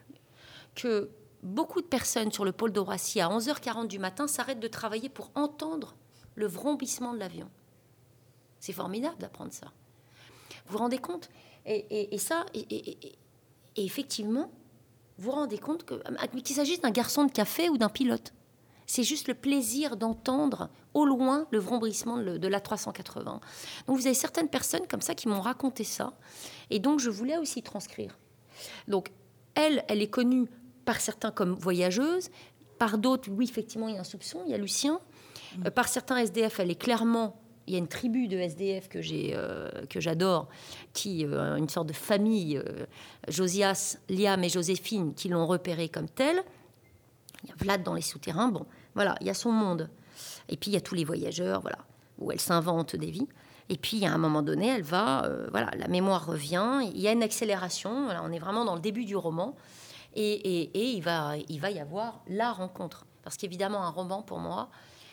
que beaucoup de personnes sur le pôle de Roissy, à onze heures quarante du matin, s'arrêtent de travailler pour entendre le vrombissement de l'avion. C'est formidable d'apprendre ça. Vous vous rendez compte ? et, et, et ça, et, et, et, et effectivement, vous vous rendez compte que, qu'il s'agisse d'un garçon de café ou d'un pilote. C'est juste le plaisir d'entendre au loin le vrombissement de, de l'A trois cent quatre-vingts. Donc vous avez certaines personnes comme ça qui m'ont raconté ça. Et donc je voulais aussi transcrire. Donc elle, elle est connue par certains comme voyageuse. Par d'autres, oui, effectivement, il y a un soupçon. Il y a Lucien. Mmh. Euh, par certains S D F, elle est clairement... Il y a une tribu de S D F que, j'ai, euh, que j'adore, qui euh, une sorte de famille, euh, Josias, Liam et Joséphine, qui l'ont repérée comme telle. Il y a Vlad dans les souterrains. Bon, voilà, il y a son monde. Et puis, il y a tous les voyageurs, voilà, où elle s'invente des vies. Et puis, à un moment donné, elle va... Euh, voilà, la mémoire revient. Il y a une accélération. Voilà, on est vraiment dans le début du roman. Et, et, et il, va, il va y avoir la rencontre. Parce qu'évidemment, un roman, pour moi...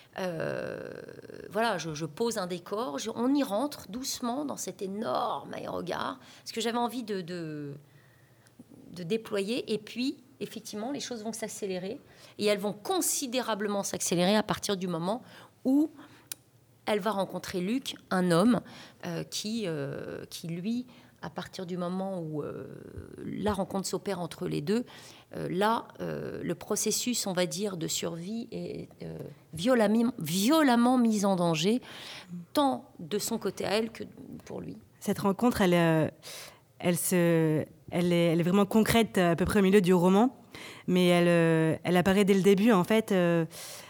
Euh, voilà, je, je pose un décor, je, on y rentre doucement dans cet énorme aérogare, ce que j'avais envie de, de, de déployer, et puis effectivement les choses vont s'accélérer, et elles vont considérablement s'accélérer à partir du moment où elle va rencontrer Luc, un homme euh, qui, euh, qui lui, à partir du moment où euh, la rencontre s'opère entre les deux, euh, là, euh, le processus, on va dire, de survie est euh, violemment, violemment mis en danger, tant de son côté à elle que pour lui. Cette rencontre, elle, euh, elle, se, elle, est, elle est vraiment concrète à peu près au milieu du roman, mais elle, euh, elle apparaît dès le début, en fait... Euh,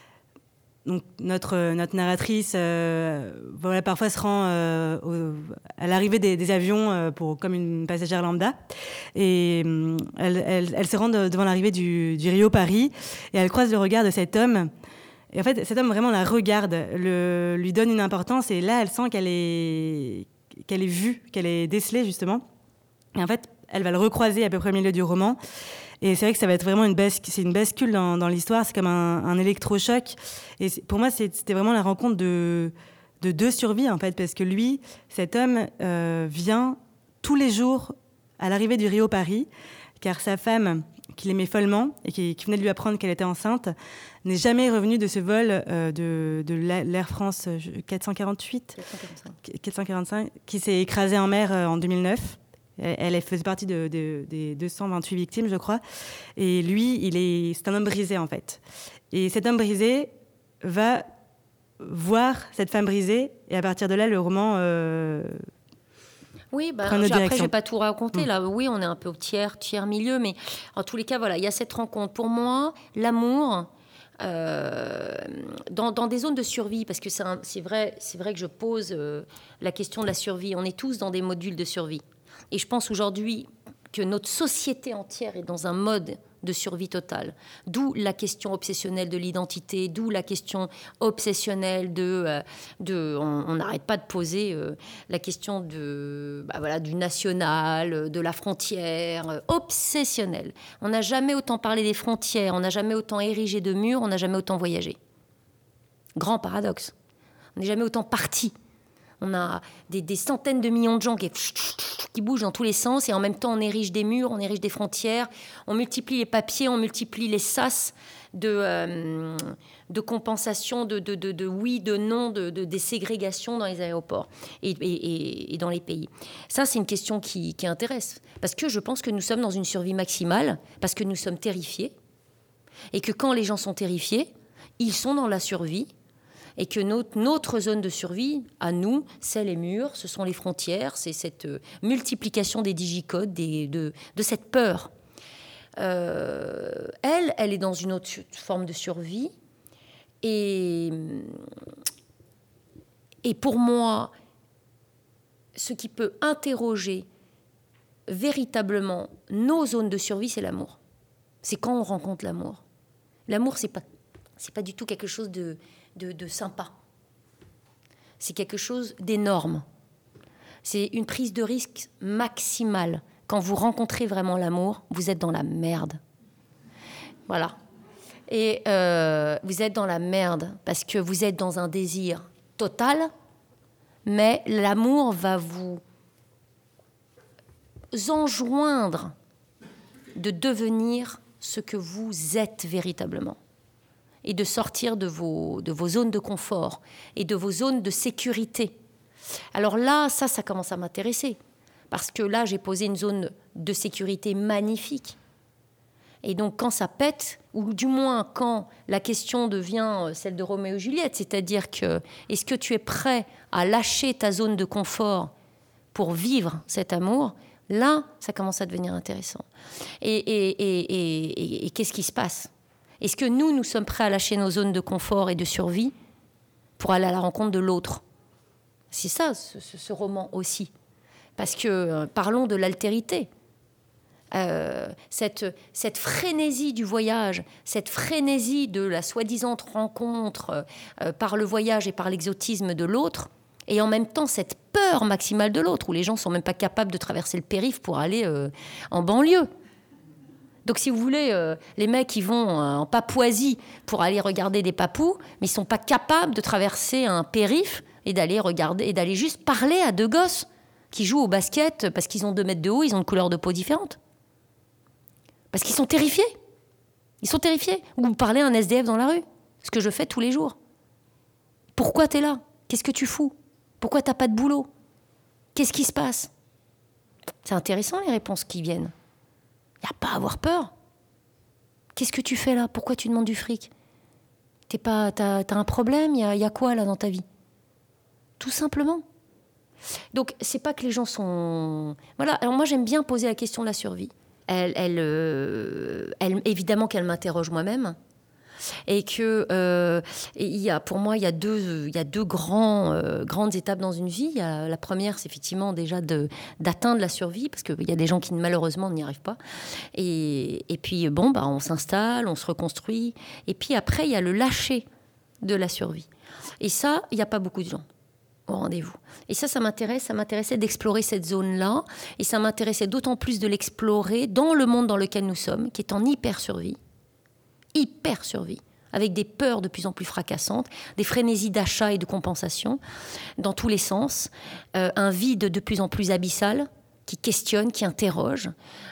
Donc notre, notre narratrice, euh, voilà, parfois se rend euh, au, à l'arrivée des, des avions euh, pour, comme une passagère lambda. Et euh, elle, elle, elle se rend de, devant l'arrivée du, du Rio Paris et elle croise le regard de cet homme. Et en fait, cet homme vraiment la regarde, le, lui donne une importance. Et là, elle sent qu'elle est, qu'elle est vue, qu'elle est décelée, justement. Et en fait, elle va le recroiser à peu près au milieu du roman. Et c'est vrai que ça va être vraiment une bascule, c'est une bascule dans, dans l'histoire, c'est comme un, un électrochoc. Et pour moi, c'était vraiment la rencontre de, de deux survies, en fait, parce que lui, cet homme, euh, vient tous les jours à l'arrivée du Rio Paris, car sa femme, qu'il aimait follement et qui, qui venait de lui apprendre qu'elle était enceinte, n'est jamais revenue de ce vol euh, de, de l'Air France quatre cent quarante-huit, quatre cent quarante-cinq, qui s'est écrasé en mer euh, en deux mille neuf. Elle, elle faisait partie de, de, des deux cent vingt-huit victimes, je crois. Et lui, il est, c'est un homme brisé, en fait. Et cet homme brisé va voir cette femme brisée. Et à partir de là, le roman euh, oui, bah, prend une autre après, direction. je ne vais pas tout raconter. Mmh. Là, oui, on est un peu au tiers, tiers milieu. Mais en tous les cas, voilà, il y a cette rencontre. Pour moi, l'amour... Euh, dans, dans des zones de survie, parce que c'est, un, c'est, vrai, c'est vrai que je pose euh, la question de la survie. On est tous dans des modules de survie. Et je pense aujourd'hui que notre société entière est dans un mode de survie totale. D'où la question obsessionnelle de l'identité, d'où la question obsessionnelle de... Euh, de on n'arrête pas de poser euh, la question de, bah voilà, du national, de la frontière, euh, obsessionnelle. On n'a jamais autant parlé des frontières, on n'a jamais autant érigé de murs, on n'a jamais autant voyagé. Grand paradoxe. On n'est jamais autant parti. On a des, des centaines de millions de gens qui, qui bougent dans tous les sens et en même temps on érige des murs, on érige des frontières, on multiplie les papiers, on multiplie les sas de, euh, de compensation, de, de, de, de oui, de non, de, de, des ségrégations dans les aéroports et, et, et dans les pays. Ça, c'est une question qui, qui intéresse parce que je pense que nous sommes dans une survie maximale, parce que nous sommes terrifiés et que quand les gens sont terrifiés, ils sont dans la survie. Et que notre, notre zone de survie, à nous, c'est les murs, ce sont les frontières, c'est cette euh, multiplication des digicodes, des, de, de cette peur. Euh, elle, elle est dans une autre forme de survie. Et, et pour moi, ce qui peut interroger véritablement nos zones de survie, c'est l'amour. C'est quand on rencontre l'amour. L'amour, c'est pas, c'est pas du tout quelque chose de, de, de sympa. C'est quelque chose d'énorme. C'est une prise de risque maximale. Quand vous rencontrez vraiment l'amour, vous êtes dans la merde. Voilà. Et euh, vous êtes dans la merde parce que vous êtes dans un désir total, mais l'amour va vous enjoindre de devenir ce que vous êtes véritablement et de sortir de vos, de vos zones de confort et de vos zones de sécurité. Alors là, ça, ça commence à m'intéresser parce que là, j'ai posé une zone de sécurité magnifique. Et donc, quand ça pète, ou du moins quand la question devient celle de Roméo et Juliette, c'est-à-dire que est-ce que tu es prêt à lâcher ta zone de confort pour vivre cet amour ? Là, ça commence à devenir intéressant. Et, et, et, et, et, et qu'est-ce qui se passe ? Est-ce que nous, nous sommes prêts à lâcher nos zones de confort et de survie pour aller à la rencontre de l'autre ? C'est ça, ce, ce roman aussi. Parce que, euh, parlons de l'altérité. Euh, cette, cette frénésie du voyage, cette frénésie de la soi-disant rencontre euh, par le voyage et par l'exotisme de l'autre, et en même temps cette peur maximale de l'autre, où les gens ne sont même pas capables de traverser le périph' pour aller euh, en banlieue. Donc si vous voulez, euh, les mecs qui vont euh, en Papouasie pour aller regarder des papous, mais ils ne sont pas capables de traverser un périph' et d'aller regarder, et d'aller juste parler à deux gosses qui jouent au basket parce qu'ils ont deux mètres de haut, ils ont une couleur de peau différente. Parce qu'ils sont terrifiés. Ils sont terrifiés. Ou vous parlez à un S D F dans la rue, ce que je fais tous les jours. Pourquoi t'es là ? Qu'est-ce que tu fous ? Pourquoi t'as pas de boulot ? Qu'est-ce qui se passe ? C'est intéressant les réponses qui viennent. Il n'y a pas à avoir peur. Qu'est-ce que tu fais là ? Pourquoi tu demandes du fric ? T'es pas, t'as, t'as un problème ? Il y a, y a quoi là dans ta vie ? Tout simplement. Donc c'est pas que les gens sont... Voilà, alors moi j'aime bien poser la question de la survie. Elle, elle, euh, elle, évidemment qu'elle m'interroge moi-même. Et que euh, et il y a, pour moi, il y a deux, il y a deux grands, euh, grandes étapes dans une vie. Il y a, la première, c'est effectivement déjà de, d'atteindre la survie, parce qu'il y a des gens qui malheureusement n'y arrivent pas. Et, et puis, bon, bah, on s'installe, on se reconstruit. Et puis après, il y a le lâcher de la survie. Et ça, il n'y a pas beaucoup de gens au rendez-vous. Et ça, ça m'intéresse, ça m'intéressait d'explorer cette zone-là, et ça m'intéressait d'autant plus de l'explorer dans le monde dans lequel nous sommes, qui est en hyper-survie, hyper-survie, avec des peurs de plus en plus fracassantes, des frénésies d'achat et de compensation, dans tous les sens, euh, un vide de plus en plus abyssal, qui questionne, qui interroge,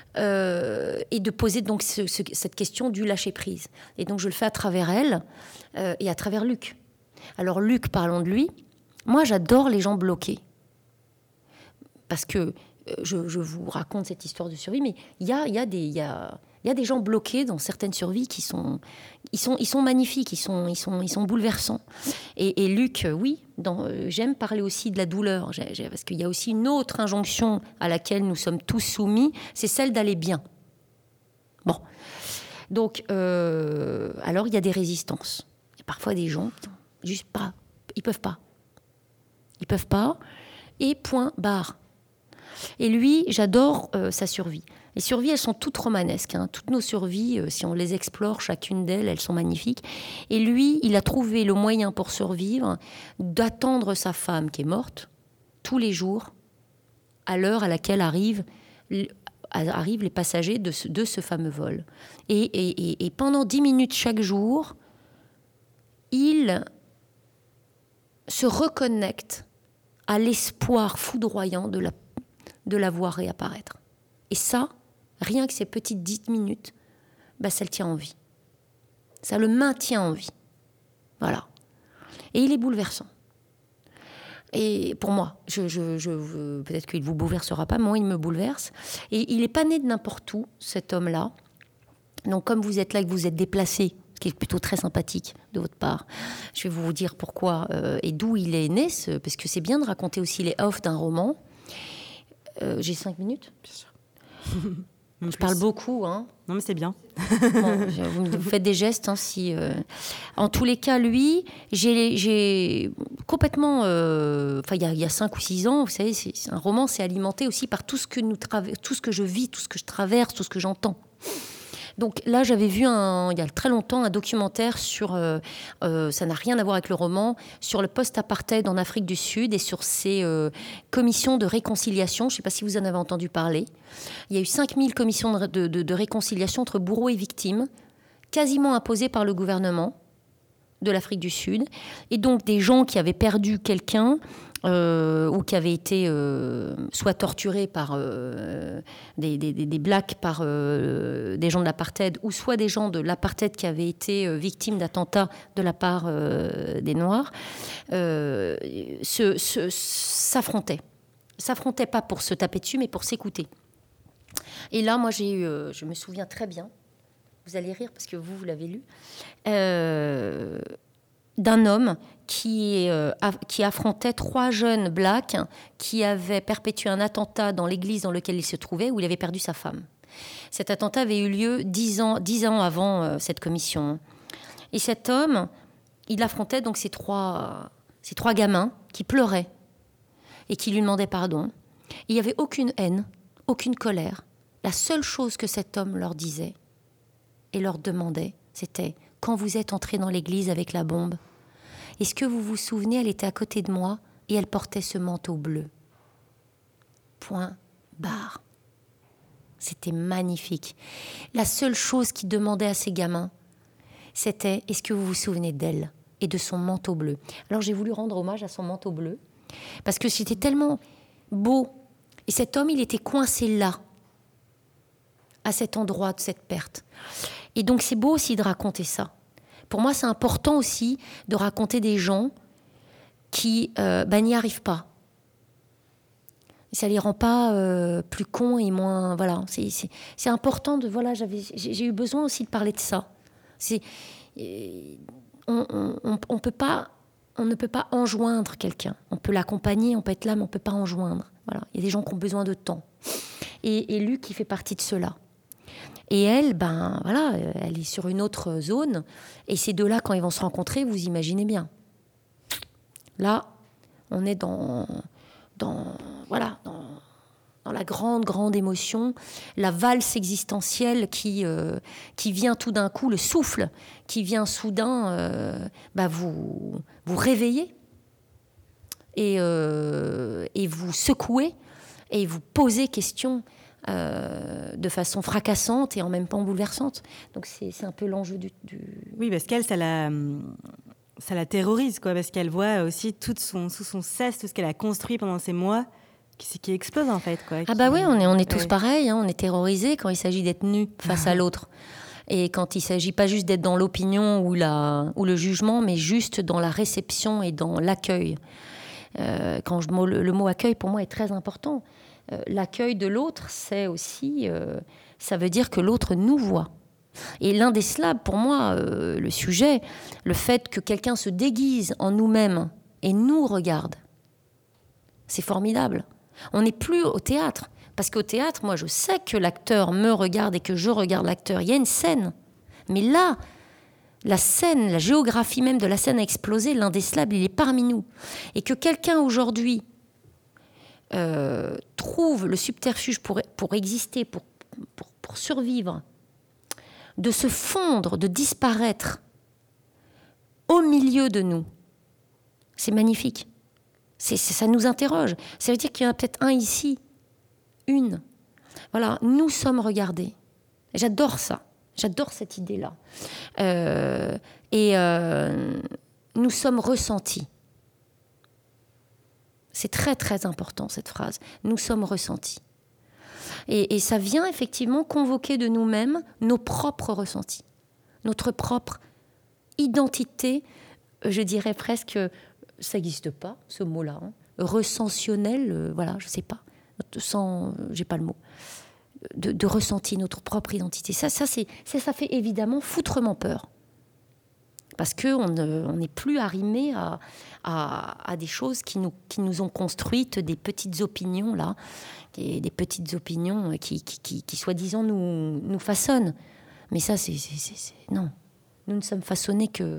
euh, et de poser donc ce, ce, cette question du lâcher-prise. Et donc je le fais à travers elle, euh, et à travers Luc. Alors Luc, parlons de lui. Moi, j'adore les gens bloqués. Parce que euh, je, je vous raconte cette histoire de survie, mais il y a, y a des, y a, y a des gens bloqués dans certaines survies qui sont, ils sont, ils sont magnifiques, ils sont, ils sont, ils sont bouleversants. Et, et Luc, euh, oui, dans, euh, j'aime parler aussi de la douleur, j'ai, j'ai, parce qu'il y a aussi une autre injonction à laquelle nous sommes tous soumis, c'est celle d'aller bien. Bon. Donc, euh, alors, il y a des résistances. Il y a parfois des gens, juste pas, ils peuvent pas. Ils peuvent pas, et point, barre. Et lui, j'adore euh, sa survie. Les survies, elles sont toutes romanesques. Hein. Toutes nos survies, euh, si on les explore, chacune d'elles, elles sont magnifiques. Et lui, il a trouvé le moyen pour survivre d'attendre sa femme qui est morte tous les jours, à l'heure à laquelle arrivent, arrivent les passagers de ce, de ce fameux vol. Et, et, et, et pendant dix minutes chaque jour, il se reconnecte à l'espoir foudroyant de la, de la voir réapparaître. Et ça, rien que ces petites dix minutes, bah, ça le tient en vie. Ça le maintient en vie. Voilà. Et il est bouleversant. Et pour moi, je, je, je, peut-être qu'il ne vous bouleversera pas, mais moi, il me bouleverse. Et il n'est pas né de n'importe où, cet homme-là. Donc, comme vous êtes là et que vous êtes déplacé, ce qui est plutôt très sympathique de votre part. Je vais vous dire pourquoi euh, et d'où il est né, ce, parce que c'est bien de raconter aussi les offs d'un roman. Euh, j'ai cinq minutes ? Bien sûr. Je plus. parle beaucoup, hein. Non, mais c'est bien. Bon, je, vous, vous faites des gestes, hein, si... Euh... En tous les cas, lui, j'ai, j'ai complètement... Enfin, euh, il y, y a cinq ou six ans, vous savez, c'est, c'est un roman, c'est alimenté aussi par tout ce que nous traver- tout ce que je vis, tout ce que je traverse, tout ce que j'entends. Donc là, j'avais vu un, il y a très longtemps un documentaire sur, euh, euh, ça n'a rien à voir avec le roman, sur le post-apartheid en Afrique du Sud et sur ces euh, commissions de réconciliation. Je ne sais pas si vous en avez entendu parler. Il y a eu cinq mille commissions de, de, de réconciliation entre bourreaux et victimes, quasiment imposées par le gouvernement de l'Afrique du Sud. Et donc des gens qui avaient perdu quelqu'un euh, ou qui avaient été euh, soit torturés par euh, des, des, des blacks, par euh, des gens de l'apartheid, ou soit des gens de l'apartheid qui avaient été euh, victimes d'attentats de la part euh, des Noirs, euh, se, se, s'affrontaient. S'affrontaient pas pour se taper dessus, mais pour s'écouter. Et là, moi, j'ai eu, euh, je me souviens très bien, vous allez rire parce que vous, vous l'avez lu, euh, d'un homme qui, euh, a, qui affrontait trois jeunes blacks qui avaient perpétué un attentat dans l'église dans laquelle il se trouvait, où il avait perdu sa femme. Cet attentat avait eu lieu dix ans, dix ans avant euh, cette commission. Et cet homme, il affrontait donc ces trois, ces trois gamins qui pleuraient et qui lui demandaient pardon. Il n'y avait aucune haine, aucune colère. La seule chose que cet homme leur disait et leur demandait, c'était « Quand vous êtes entrés dans l'église avec la bombe, est-ce que vous vous souvenez, elle était à côté de moi et elle portait ce manteau bleu. Point barre. » C'était magnifique. La seule chose qu'il demandait à ces gamins, c'était « Est-ce que vous vous souvenez d'elle et de son manteau bleu ?» Alors j'ai voulu rendre hommage à son manteau bleu, parce que c'était tellement beau. Et cet homme, il était coincé là, à cet endroit de cette perte. Et donc c'est beau aussi de raconter ça. Pour moi, c'est important aussi de raconter des gens qui euh, bah, n'y arrivent pas. Ça les rend pas euh, plus cons et moins... Voilà, c'est, c'est, c'est important de... Voilà, j'avais, j'ai, j'ai eu besoin aussi de parler de ça. C'est, on, on, on, peut pas, on ne peut pas enjoindre quelqu'un. On peut l'accompagner, on peut être là, mais on ne peut pas enjoindre. Voilà. Il y a des gens qui ont besoin de temps. Et, et Luc, qui fait partie de cela. Et elle, ben voilà, elle est sur une autre zone. Et ces deux-là, quand ils vont se rencontrer, vous imaginez bien. Là, on est dans, dans, voilà, dans, dans la grande, grande émotion, la valse existentielle qui, euh, qui vient tout d'un coup, le souffle qui vient soudain euh, bah vous, vous réveiller et, euh, et vous secouer et vous poser question. Euh, de façon fracassante et en même temps bouleversante. Donc c'est, c'est un peu l'enjeu du, du... Oui, parce qu'elle, ça la, ça la terrorise, quoi, parce qu'elle voit aussi tout son, sous son cesse, tout ce qu'elle a construit pendant ces mois, qui, qui explose en fait. Quoi, ah qui... bah oui, on est, on est tous ouais. pareils, hein, on est terrorisés quand il s'agit d'être nus face à l'autre. Et quand il ne s'agit pas juste d'être dans l'opinion ou, la, ou le jugement, mais juste dans la réception et dans l'accueil. Euh, quand je, le, le mot accueil, pour moi, est très important. Euh, l'accueil de l'autre, c'est aussi, euh, ça veut dire que l'autre nous voit. Et l'un des slabs, pour moi, euh, le sujet, le fait que quelqu'un se déguise en nous-mêmes et nous regarde, c'est formidable. On n'est plus au théâtre, parce qu'au théâtre, moi, je sais que l'acteur me regarde et que je regarde l'acteur. Il y a une scène, mais là, la scène, la géographie même de la scène a explosé. L'un des slabs, il est parmi nous, et que quelqu'un aujourd'hui Euh, trouve le subterfuge pour, pour exister, pour, pour, pour survivre, de se fondre, de disparaître au milieu de nous, c'est magnifique. C'est, c'est, ça nous interroge. Ça veut dire qu'il y en a peut-être un ici, une. Voilà, nous sommes regardés. J'adore ça. J'adore cette idée-là. Euh, et euh, nous sommes ressentis. C'est très, très important, cette phrase. Nous sommes ressentis. Et, et ça vient effectivement convoquer de nous-mêmes nos propres ressentis, notre propre identité, je dirais presque, ça n'existe pas, ce mot-là, hein, recensionnel, euh, voilà, je ne sais pas, sans, j'ai pas le mot, de, de ressenti, notre propre identité. Ça, ça, c'est, ça, ça fait évidemment foutrement peur. Parce qu'on n'est plus arrimé à, à, à des choses qui nous, qui nous ont construites, des petites opinions, là, des, des petites opinions qui, qui, qui, qui soi-disant, nous, nous façonnent. Mais ça, c'est, c'est, c'est, c'est... Non. Nous ne sommes façonnés que,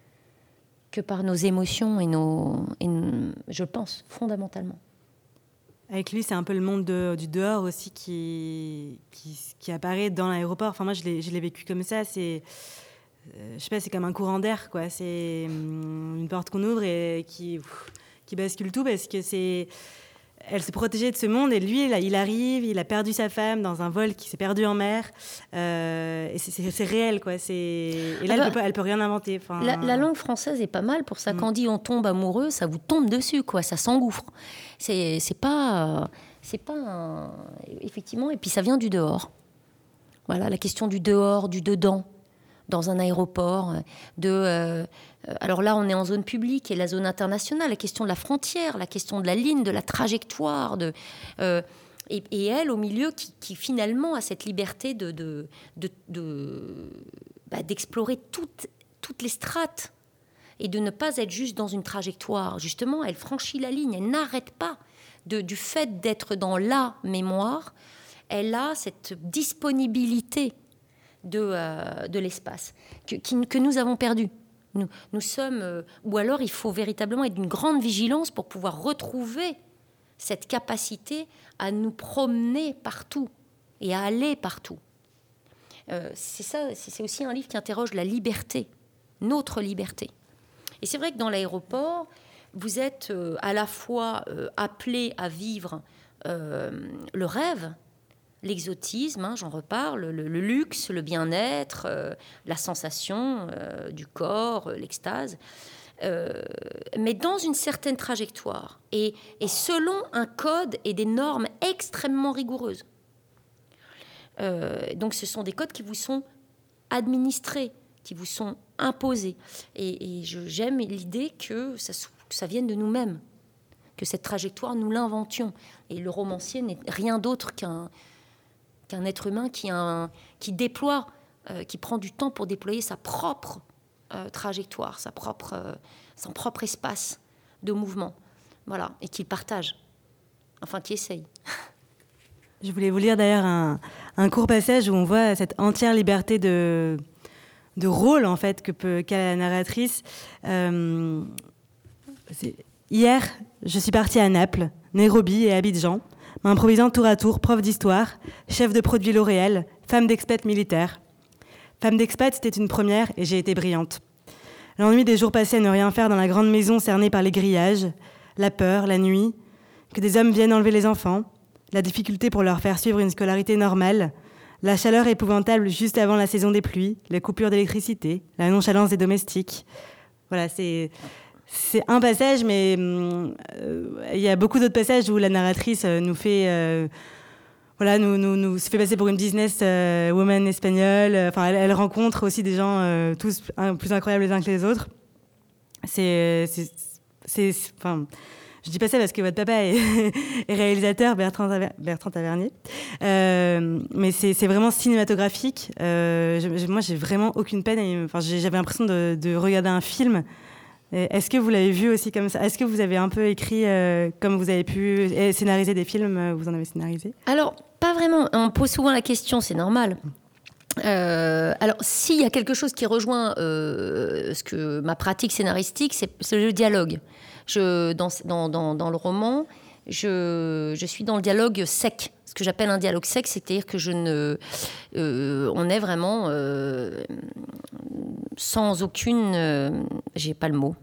que par nos émotions et nos... Et, je pense, fondamentalement. Avec lui, c'est un peu le monde de, du dehors aussi qui, qui, qui apparaît dans l'aéroport. Enfin, moi, je l'ai, je l'ai vécu comme ça. C'est... Euh, je sais pas, c'est comme un courant d'air, quoi. C'est hum, une porte qu'on ouvre et qui, ouf, qui bascule tout parce que c'est... Elle se protégeait de ce monde et lui, là, il arrive, il a perdu sa femme dans un vol qui s'est perdu en mer. Euh, et c'est, c'est, c'est réel, quoi. C'est... Et là, ah bah, elle, peut pas, elle peut rien inventer. Enfin... La, la langue française est pas mal pour ça. Mmh. Quand on dit on tombe amoureux, ça vous tombe dessus, quoi. Ça s'engouffre. C'est, c'est pas... C'est pas un... Effectivement, et puis ça vient du dehors. Voilà, la question du dehors, du dedans. Dans un aéroport, de, euh, alors là on est en zone publique et la zone internationale, la question de la frontière, la question de la ligne, de la trajectoire, de, euh, et, et elle au milieu qui, qui finalement a cette liberté de, de, de, de, bah, d'explorer toutes, toutes les strates et de ne pas être juste dans une trajectoire. Justement, elle franchit la ligne, elle n'arrête pas de, du fait d'être dans la mémoire, elle a cette disponibilité De, euh, de l'espace, que, qui, que nous avons perdu. Nous, nous sommes... Euh, ou alors, il faut véritablement être d'une grande vigilance pour pouvoir retrouver cette capacité à nous promener partout et à aller partout. Euh, c'est ça, c'est, c'est aussi un livre qui interroge la liberté, notre liberté. Et c'est vrai que dans l'aéroport, vous êtes euh, à la fois euh, appelé à vivre euh, le rêve, l'exotisme, hein, j'en reparle, le, le luxe, le bien-être, euh, la sensation euh, du corps, euh, l'extase, euh, mais dans une certaine trajectoire et, et selon un code et des normes extrêmement rigoureuses. Euh, donc ce sont des codes qui vous sont administrés, qui vous sont imposés. Et, et je, j'aime l'idée que ça, que ça vienne de nous-mêmes, que cette trajectoire, nous l'inventions. Et le romancier n'est rien d'autre qu'un... qu'un être humain qui, un, qui déploie, euh, qui prend du temps pour déployer sa propre euh, trajectoire, sa propre, euh, son propre espace de mouvement, voilà, et qu'il partage, enfin qui essaye. Je voulais vous lire d'ailleurs un, un court passage où on voit cette entière liberté de, de rôle en fait que peut, qu'a la narratrice. Euh, c'est, hier, je suis partie à Naples, Nairobi et Abidjan, m'improvisant tour à tour prof d'histoire, chef de produit L'Oréal, femme d'expat militaire. Femme d'expat, c'était une première et j'ai été brillante. L'ennui des jours passés à ne rien faire dans la grande maison cernée par les grillages, la peur, la nuit, que des hommes viennent enlever les enfants, la difficulté pour leur faire suivre une scolarité normale, la chaleur épouvantable juste avant la saison des pluies, les coupures d'électricité, la nonchalance des domestiques. Voilà, c'est... C'est un passage, mais euh, il y a beaucoup d'autres passages où la narratrice euh, nous fait, euh, voilà, nous, nous, nous se fait passer pour une business euh, woman espagnole. Enfin, elle, elle rencontre aussi des gens euh, tous un, plus incroyables les uns que les autres. C'est, c'est, c'est, c'est, enfin, je dis pas ça parce que votre papa est, est réalisateur, Bertrand, Taver, Bertrand Tavernier, euh, mais c'est, c'est vraiment cinématographique. Euh, je, moi, j'ai vraiment aucune peine. Et, enfin, j'ai, j'avais l'impression de, de regarder un film. Est-ce que vous l'avez vu aussi comme ça ? Est-ce que vous avez un peu écrit euh, comme vous avez pu et scénariser des films ? Vous en avez scénarisé ? Alors, pas vraiment. On pose souvent la question, c'est normal. Euh, alors, s'il y a quelque chose qui rejoint euh, ce que ma pratique scénaristique, c'est, c'est le dialogue. Je, dans, dans, dans, dans le roman, je, je suis dans le dialogue sec. Ce que j'appelle un dialogue sec, c'est-à-dire que je ne, euh, on est vraiment euh, sans aucune, euh, j'ai pas le mot.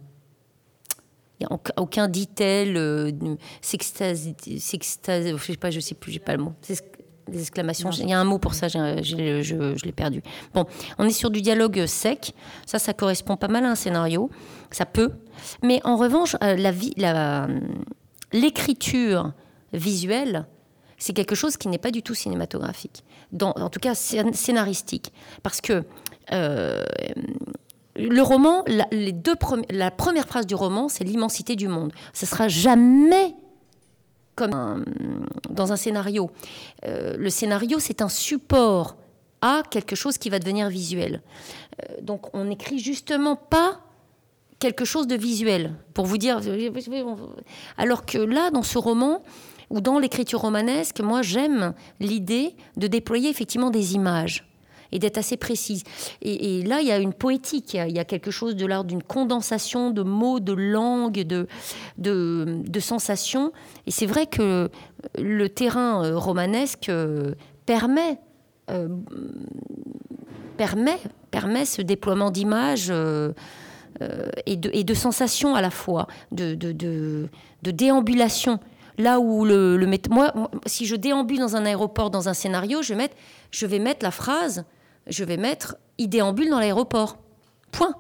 Il n'y a aucun dit-elle, euh, sextase, sextase, je sais pas, je sais plus, j'ai pas le mot. C'est des exclamations. Il y a un mot pour ça, j'ai, j'ai, je, je l'ai perdu. Bon, on est sur du dialogue sec. Ça, ça correspond pas mal à un scénario. Ça peut. Mais en revanche, euh, la vie, la, l'écriture visuelle, c'est quelque chose qui n'est pas du tout cinématographique. Dans, en tout cas, scénaristique. Parce que euh, le roman, la, les deux premi- la première phrase du roman, c'est l'immensité du monde. Ce ne sera jamais comme un, dans un scénario. Euh, le scénario, c'est un support à quelque chose qui va devenir visuel. Euh, donc on n'écrit justement pas quelque chose de visuel, pour vous dire... Alors que là, dans ce roman, ou dans l'écriture romanesque, moi j'aime l'idée de déployer effectivement des images et d'être assez précise. Et, et là, il y a une poétique, il y a, il y a quelque chose de l'ordre d'une condensation de mots, de langues, de, de, de sensations. Et c'est vrai que le terrain romanesque euh, permet, euh, permet, permet ce déploiement d'images euh, euh, et, de, et de sensations à la fois, de, de, de, de déambulation. Là où le, le moi, si je déambule dans un aéroport, dans un scénario, je vais mettre, je vais mettre la phrase, je vais mettre « il déambule dans l'aéroport ». Point.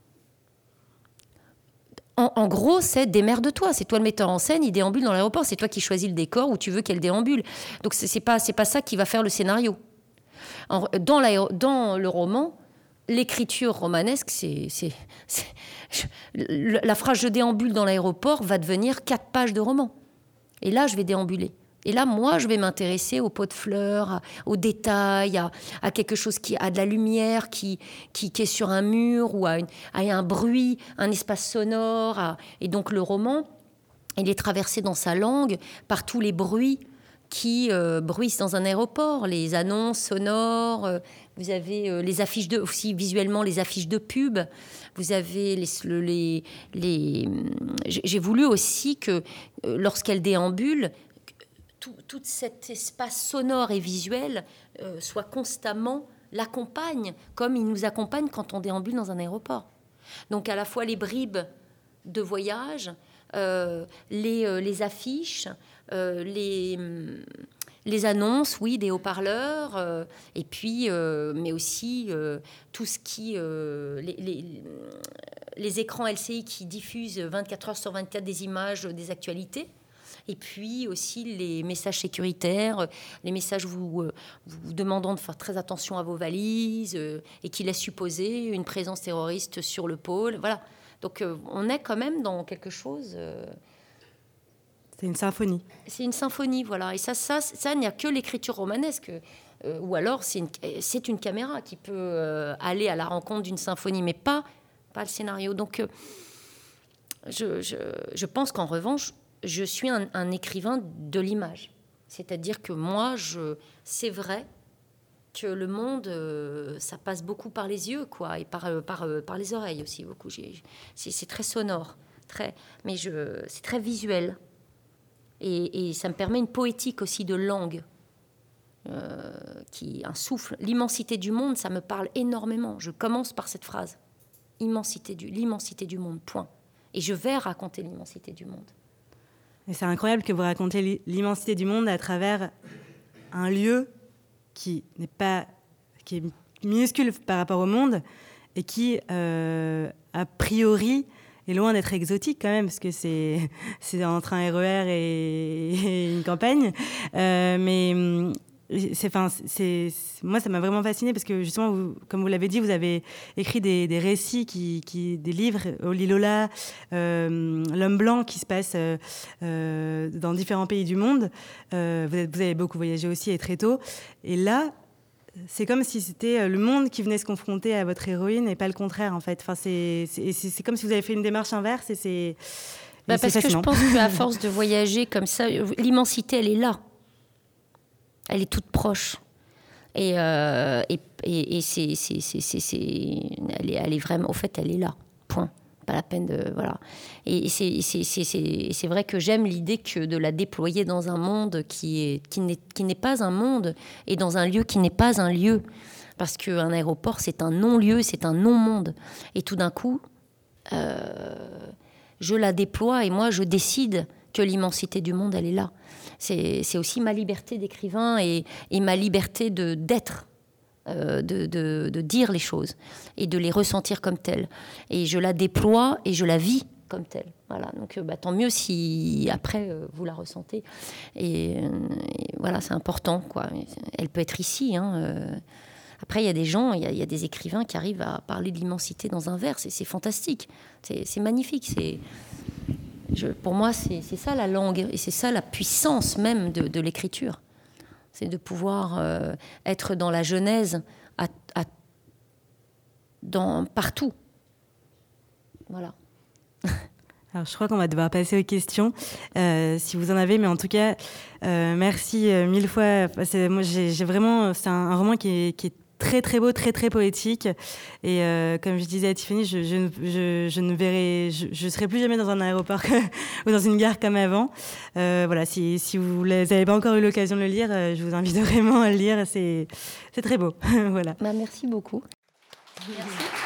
En, en gros, c'est démerde-toi. C'est toi le metteur en scène, il déambule dans l'aéroport. C'est toi qui choisis le décor où tu veux qu'elle déambule. Donc, c'est, c'est pas, c'est pas ça qui va faire le scénario. En, dans, dans le roman, l'écriture romanesque, c'est, c'est, c'est je, la phrase « je déambule dans l'aéroport » va devenir quatre pages de roman. Et là, je vais déambuler. Et là, moi, je vais m'intéresser aux pots de fleurs, à, aux détails, à, à quelque chose qui a de la lumière, qui, qui, qui est sur un mur, ou à, une, à un bruit, un espace sonore. À, et donc, le roman, il est traversé dans sa langue par tous les bruits qui euh, bruissent dans un aéroport, les annonces sonores, euh, vous avez euh, les affiches de, aussi visuellement les affiches de pub, vous avez les, les, les j'ai voulu aussi que euh, lorsqu'elle déambule, tout, tout cet espace sonore et visuel euh, soit constamment l'accompagne, comme il nous accompagne quand on déambule dans un aéroport. Donc à la fois les bribes de voyage, euh, les, euh, les affiches, euh, les, les annonces, oui, des haut-parleurs, euh, et puis, euh, mais aussi euh, tout ce qui... Euh, les, les, les écrans L C I qui diffusent vingt-quatre heures sur vingt-quatre des images des actualités. Et puis aussi les messages sécuritaires, les messages vous, vous demandant de faire très attention à vos valises euh, et qui laissent supposer une présence terroriste sur le pôle. Voilà. Donc euh, on est quand même dans quelque chose... Euh, c'est une symphonie. C'est une symphonie, voilà. Et ça, ça, ça il n'y a que l'écriture romanesque. Euh, ou alors c'est une, c'est une caméra qui peut euh, aller à la rencontre d'une symphonie, mais pas, pas le scénario. Donc euh, je, je, je pense qu'en revanche, je suis un, un écrivain de l'image. C'est-à-dire que moi, je, c'est vrai que le monde, euh, ça passe beaucoup par les yeux, quoi, et par, euh, par, euh, par les oreilles aussi, beaucoup. J'ai, c'est, c'est très sonore, très, mais je, c'est très visuel. Et, et ça me permet une poétique aussi de langue, euh, qui, un souffle. L'immensité du monde, ça me parle énormément. Je commence par cette phrase. Immensité du, l'immensité du monde, point. Et je vais raconter l'immensité du monde. Et c'est incroyable que vous racontiez l'immensité du monde à travers un lieu qui n'est pas, qui est minuscule par rapport au monde et qui, euh, a priori, est loin d'être exotique quand même, parce que c'est, c'est entre un R E R et, et une campagne. Euh, mais c'est, enfin, c'est, c'est, moi, ça m'a vraiment fascinée parce que justement, vous, comme vous l'avez dit, vous avez écrit des, des récits, qui, qui, des livres, Oli Lola, euh, L'homme blanc, qui se passe euh, euh, dans différents pays du monde. Euh, vous, êtes, vous avez beaucoup voyagé aussi, et très tôt. Et là, c'est comme si c'était le monde qui venait se confronter à votre héroïne et pas le contraire, en fait. Enfin, c'est, c'est, c'est, c'est comme si vous avez fait une démarche inverse et c'est, bah et parce c'est que je pense qu'à force de voyager comme ça, l'immensité, elle est là. Elle est toute proche. Et, euh, et, et, et c'est, c'est, c'est, c'est, c'est, elle, est, elle est vraiment... Au fait, elle est là. Point. Pas la peine de... Voilà. Et c'est, c'est, c'est, c'est, c'est vrai que j'aime l'idée que de la déployer dans un monde qui, est, qui, n'est, qui n'est pas un monde et dans un lieu qui n'est pas un lieu. Parce qu'un aéroport, c'est un non-lieu, c'est un non-monde. Et tout d'un coup, euh, je la déploie et moi, je décide que l'immensité du monde, elle est là. C'est, c'est aussi ma liberté d'écrivain et, et ma liberté de, d'être, euh, de, de, de dire les choses et de les ressentir comme telles. Et je la déploie et je la vis comme telle. Voilà. Donc bah, tant mieux si après euh, vous la ressentez. Et, et voilà, c'est important, quoi. Elle peut être ici. Hein, euh. Après, il y a des gens, il y, y a des écrivains qui arrivent à parler de l'immensité dans un vers. C'est, c'est fantastique. C'est, c'est magnifique. C'est... Je, pour moi, c'est, c'est ça la langue, et c'est ça la puissance même de, de l'écriture. C'est de pouvoir euh, être dans la genèse à, à, dans, partout. Voilà. Alors, je crois qu'on va devoir passer aux questions, euh, si vous en avez. Mais en tout cas, euh, merci euh, mille fois. C'est, moi, j'ai, j'ai vraiment, c'est un, un roman qui est, qui est très, très beau, très, très poétique. Et euh, comme je disais à Tiffany, je, je, je, je ne verrai, je, je serai plus jamais dans un aéroport que, ou dans une gare comme avant. Euh, voilà, si, si vous n'avez pas encore eu l'occasion de le lire, euh, je vous invite vraiment à le lire. C'est, c'est très beau. Voilà. Bah, merci beaucoup. Merci.